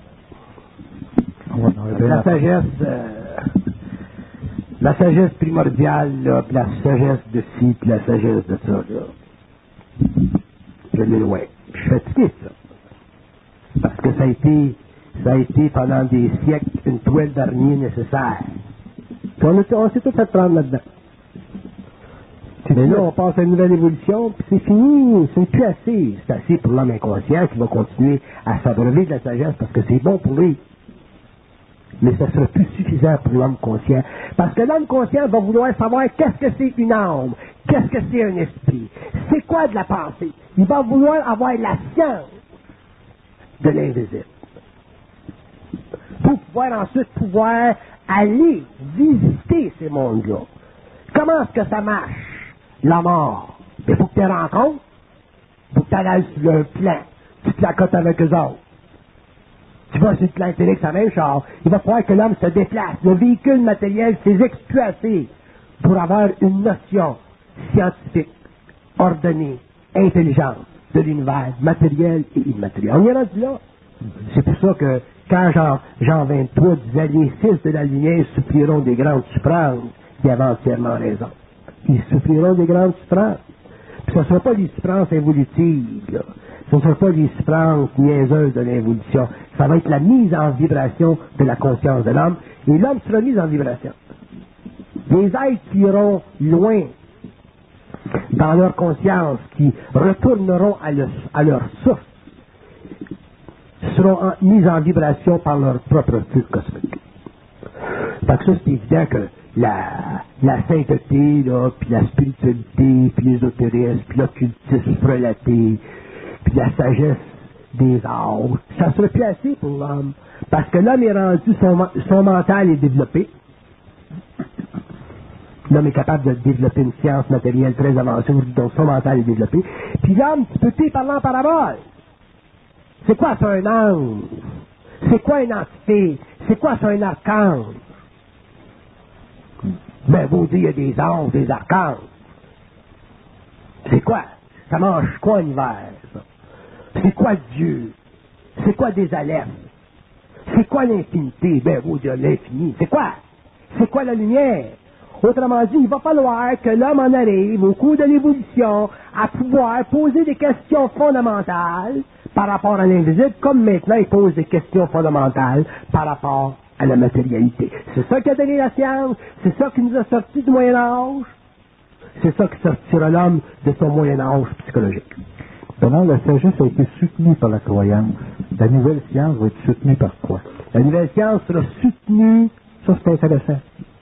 La sagesse primordiale, là, puis la sagesse de ci, puis la sagesse de ça, là. Je l'ai loin. Je suis fatigué, ça. Parce que ça a été pendant des siècles une toile d'araignée nécessaire. Puis on s'est tout fait prendre là-dedans. Mais là, on passe à une nouvelle évolution, puis c'est fini, c'est plus assez. C'est assez pour l'homme inconscient qui va continuer à s'abreuver de la sagesse parce que c'est bon pour lui. Mais ça sera plus suffisant pour l'homme conscient. Parce que l'homme conscient va vouloir savoir qu'est-ce que c'est une âme, qu'est-ce que c'est un esprit, c'est quoi de la pensée. Il va vouloir avoir la science de l'invisible. pour pouvoir ensuite aller visiter ces mondes-là. Comment est-ce que ça marche, la mort? Il faut que tu les rencontres, il faut que tu ailles sur le plan, tu te la cotes avec eux autres. Tu vas sur le plan éthérique, c'est la même chose. Il va falloir que l'homme se déplace. Le véhicule matériel physique plus assez pour avoir une notion scientifique, ordonnée, intelligente de l'univers matériel et immatériel. On y est rendu là. C'est pour ça que quand Jean 23 disait les fils de la lumière souffriront des grandes souffrances, il avait entièrement raison. Ils souffriront des grandes souffrances. Puis ce ne sera pas des souffrances évolutives, là. Ce ne sera pas des souffrances niaiseuses de l'évolution. Ça va être la mise en vibration de la conscience de l'homme. Et l'homme sera mis en vibration. Des êtres qui iront loin dans leur conscience, qui retourneront à leur source, seront mis en vibration par leur propre feu cosmique. Parce que ça, c'est évident que la sainteté, là, puis la spiritualité, puis l'ésotérisme, puis l'occultisme relaté, puis la sagesse des arts, ça serait plus assez pour l'homme. Parce que l'homme est rendu, son mental est développé. L'homme est capable de développer une science matérielle très avancée, donc son mental est développé. Puis l'homme, tu peux parler en parabole. C'est quoi ça, un ange? C'est quoi une entité? C'est quoi ça, un archange? Ben, vous dites, il y a des anges, des archanges. C'est quoi? Ça mange quoi en hiver, ça? C'est quoi Dieu? C'est quoi des alephes? C'est quoi l'infinité? Ben, vous dites, l'infini. C'est quoi? C'est quoi la lumière? Autrement dit, il va falloir que l'homme en arrive, au cours de l'évolution, à pouvoir poser des questions fondamentales par rapport à l'invisible, comme maintenant il pose des questions fondamentales par rapport à la matérialité. C'est ça qui a donné la science, c'est ça qui nous a sortis du Moyen-Âge, c'est ça qui sortira l'homme de son Moyen-Âge psychologique.
Pendant la sagesse a été soutenue par la croyance. La nouvelle science va être soutenue par quoi?
La nouvelle science sera soutenue, ça c'est intéressant.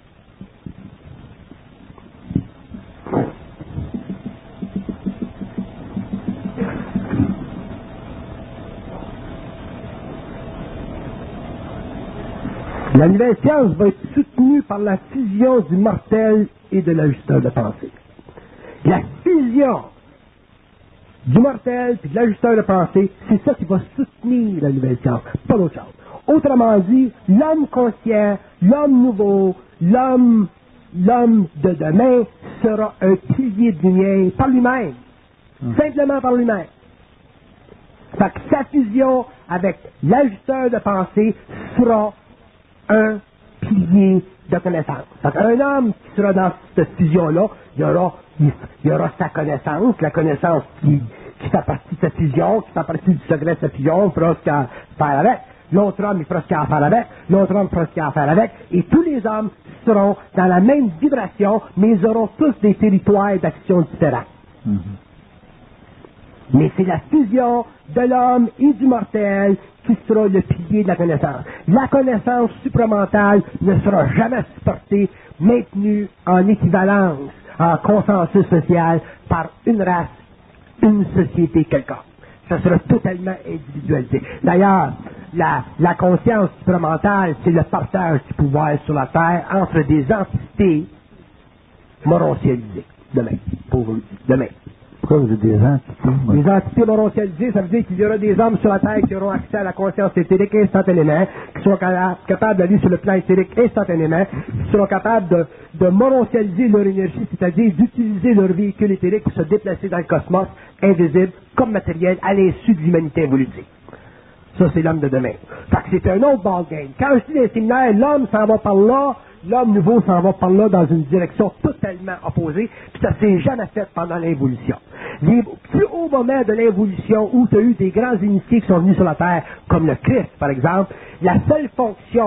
La nouvelle science va être soutenue par la fusion du mortel et de l'ajusteur de pensée. La fusion du mortel et de l'ajusteur de pensée, c'est ça qui va soutenir la nouvelle science, pas d'autre chose. Autrement dit, l'homme conscient, l'homme nouveau, l'homme de demain sera un pilier de lumière par lui-même. Simplement par lui-même. Fait que sa fusion avec l'ajusteur de pensée sera un pilier de connaissance. Donc, un homme qui sera dans cette fusion-là, il y aura sa connaissance, la connaissance qui fait partie de cette fusion, qui fait partie du secret de cette fusion, il fera ce qu'il a à faire avec. L'autre homme, il fera ce qu'il a à faire avec. L'autre homme fera ce qu'il a à faire avec. Et tous les hommes seront dans la même vibration, mais ils auront tous des territoires d'action différents. Mais c'est la fusion de l'homme et du mortel qui sera le pilier de la connaissance. La connaissance supramentale ne sera jamais supportée, maintenue en équivalence, en consensus social par une race, une société quelconque. Ça sera totalement individualisé. D'ailleurs, la conscience supramentale, c'est le partage du pouvoir sur la Terre entre des entités moroncialisées. Demain.
Pourquoi vous êtes des entités?
Les entités moroncialisées, ça veut dire qu'il y aura des hommes sur la Terre qui auront accès à la conscience éthérique instantanément, qui seront capables d'aller sur le plan éthérique instantanément, qui seront capables de moroncialiser leur énergie, c'est-à-dire d'utiliser leur véhicule éthérique pour se déplacer dans le cosmos, invisible, comme matériel, à l'insu de l'humanité évolutive. Ça, c'est l'homme de demain. Fait que c'est un autre ballgame. Quand je dis les séminaires, l'homme s'en va par là, l'homme nouveau s'en va par là dans une direction totalement opposée, puis ça s'est jamais fait pendant l'évolution. Les plus hauts moments de l'évolution où tu as eu des grands initiés qui sont venus sur la Terre, comme le Christ, par exemple, la seule fonction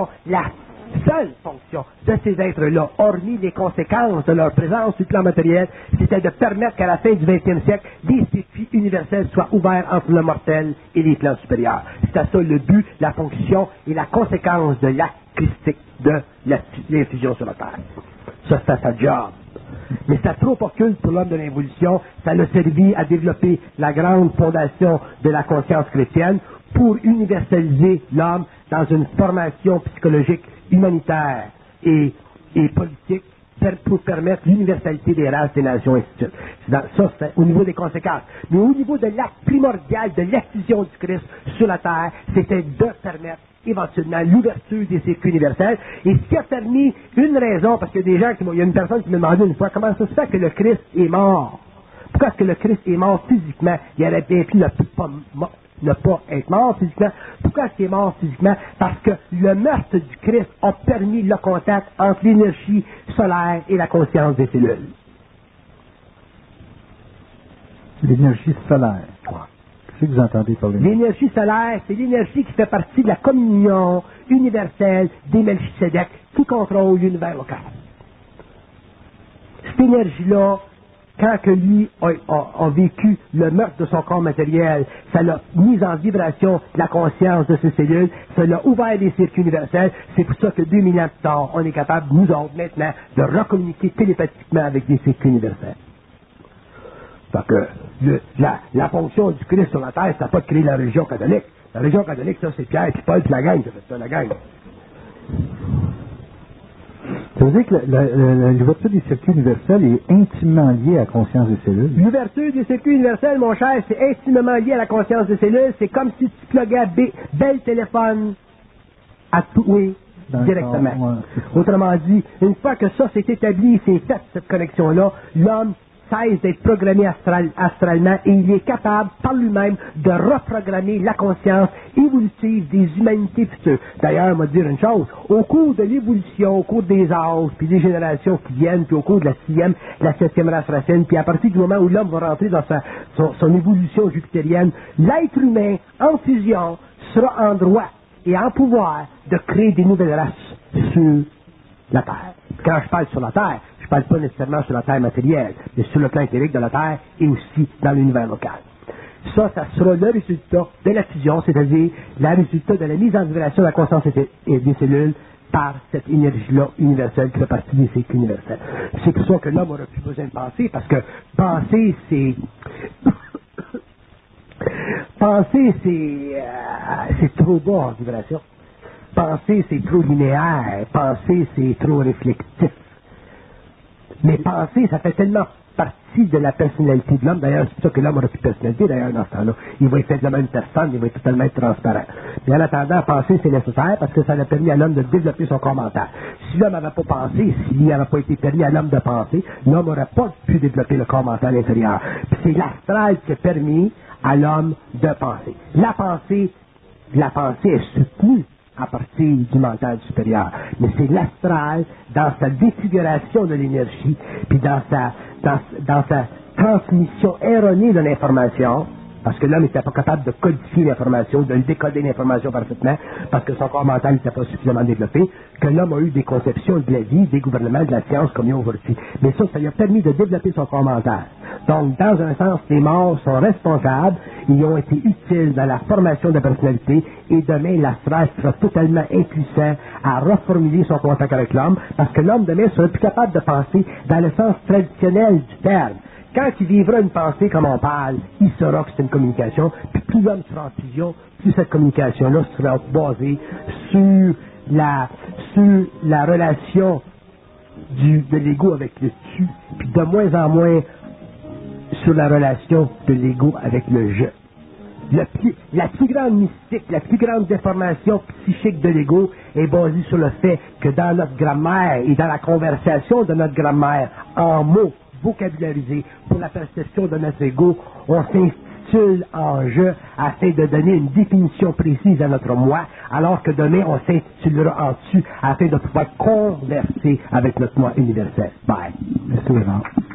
de ces êtres-là, hormis les conséquences de leur présence sur le plan matériel, c'était de permettre qu'à la fin du 20e siècle, les circuits universels soient ouverts entre le mortel et les plans supérieurs. C'était ça le but, la fonction et la conséquence de l'acte christique de l'infusion sur la Terre. Ça, c'était sa job. Mais c'était trop occulte pour l'homme de l'évolution. Ça l'a servi à développer la grande fondation de la conscience chrétienne pour universaliser l'homme dans une formation psychologique, humanitaire et politique pour permettre l'universalité des races, des nations, et ainsi de suite. Ça, c'est au niveau des conséquences. Mais au niveau de l'acte primordial de l'effusion du Christ sur la terre, c'était de permettre éventuellement l'ouverture des circuits universels. Et ce qui a permis une raison, parce qu'il y a des gens il y a une personne qui me demandait une fois comment ça se fait que le Christ est mort. Pourquoi est-ce que le Christ est mort physiquement? Il aurait bien pu ne pas être mort physiquement. Pourquoi est-ce qu'il est mort physiquement? Parce que le meurtre du Christ a permis le contact entre l'énergie solaire et la conscience des cellules.
L'énergie solaire. Qu'est-ce que vous entendez par
l'énergie solaire, c'est l'énergie qui fait partie de la communion universelle des Melchisédek qui contrôle l'univers local. Cette énergie-là, quand que lui a vécu le meurtre de son corps matériel, ça l'a mis en vibration la conscience de ses cellules, ça l'a ouvert des circuits universels. C'est pour ça que 2000 ans plus tard, on est capable, nous autres, maintenant, de recommuniquer télépathiquement avec des circuits universels. Donc, la fonction du Christ sur la terre, c'est pas de créer la religion catholique. La religion catholique, ça, c'est Pierre, puis Paul, puis la gang qui a fait ça, la gang.
Ça veut dire que l'ouverture des circuits universels est intimement liée à la conscience des cellules.
L'ouverture des circuits universels, mon cher, c'est intimement lié à la conscience des cellules. C'est comme si tu pluguais bel téléphone à tout, oui, directement. Autrement dit, une fois que ça s'est établi, c'est fait cette connexion-là, l'homme cesse d'être programmé astralement et il est capable, par lui-même, de reprogrammer la conscience évolutive des humanités futures. D'ailleurs, on va dire une chose, au cours de l'évolution, au cours des âges, puis des générations qui viennent, puis au cours de la 6e, la 7e race racine, puis à partir du moment où l'homme va rentrer dans son évolution jupitérienne, l'être humain, en fusion, sera en droit et en pouvoir de créer des nouvelles races sur la Terre. Quand je parle sur la Terre, je ne parle pas nécessairement sur la Terre matérielle, mais sur le plan éthérique de la Terre et aussi dans l'univers local. Ça sera le résultat de la fusion, c'est-à-dire le résultat de la mise en vibration de la conscience des cellules par cette énergie-là universelle qui fait partie des cycles universels. C'est pour ça que l'homme n'aura plus besoin de penser, parce que penser, c'est... penser, c'est trop bas en vibration. Penser, c'est trop linéaire. Penser, c'est trop réflexif. Mais penser, ça fait tellement partie de la personnalité de l'homme. D'ailleurs, c'est pour ça que l'homme n'aura plus de personnalité, d'ailleurs, dans ce temps-là. Il va être simplement une personne, il va être totalement transparent. Mais en attendant, penser, c'est nécessaire parce que ça a permis à l'homme de développer son corps mental. Si l'homme n'avait pas pensé, s'il n'avait pas été permis à l'homme de penser, l'homme n'aurait pas pu développer le corps mental intérieur. Puis c'est l'astral qui a permis à l'homme de penser. La pensée est soutenue à partir du mental supérieur. Mais c'est l'astral, dans sa défiguration de l'énergie, puis dans sa transmission erronée de l'information, parce que l'homme n'était pas capable de codifier l'information, de décoder l'information parfaitement, parce que son corps mental n'était pas suffisamment développé, que l'homme a eu des conceptions de la vie, des gouvernements, de la science comme il y a aujourd'hui. Mais ça lui a permis de développer son corps mental. Donc, dans un sens, les morts sont responsables, ils ont été utiles dans la formation de la personnalité, et demain, l'astral sera totalement impuissant à reformuler son contact avec l'homme, parce que l'homme demain sera plus capable de penser dans le sens traditionnel du terme. Quand il vivra une pensée comme on parle, il saura que c'est une communication, puis plus l'homme sera en fusion, plus cette communication-là sera basée sur la relation de l'ego avec le tu, puis de moins en moins sur la relation de l'ego avec le je. La plus grande mystique, la plus grande déformation psychique de l'ego est basée sur le fait que dans notre grammaire et dans la conversation de notre grammaire, en mots vocabularisés pour la perception de notre ego, on s'intitule en je afin de donner une définition précise à notre moi, alors que demain on s'intitulera en tu afin de pouvoir converser avec notre moi universel. Bye.
Merci, Laurent.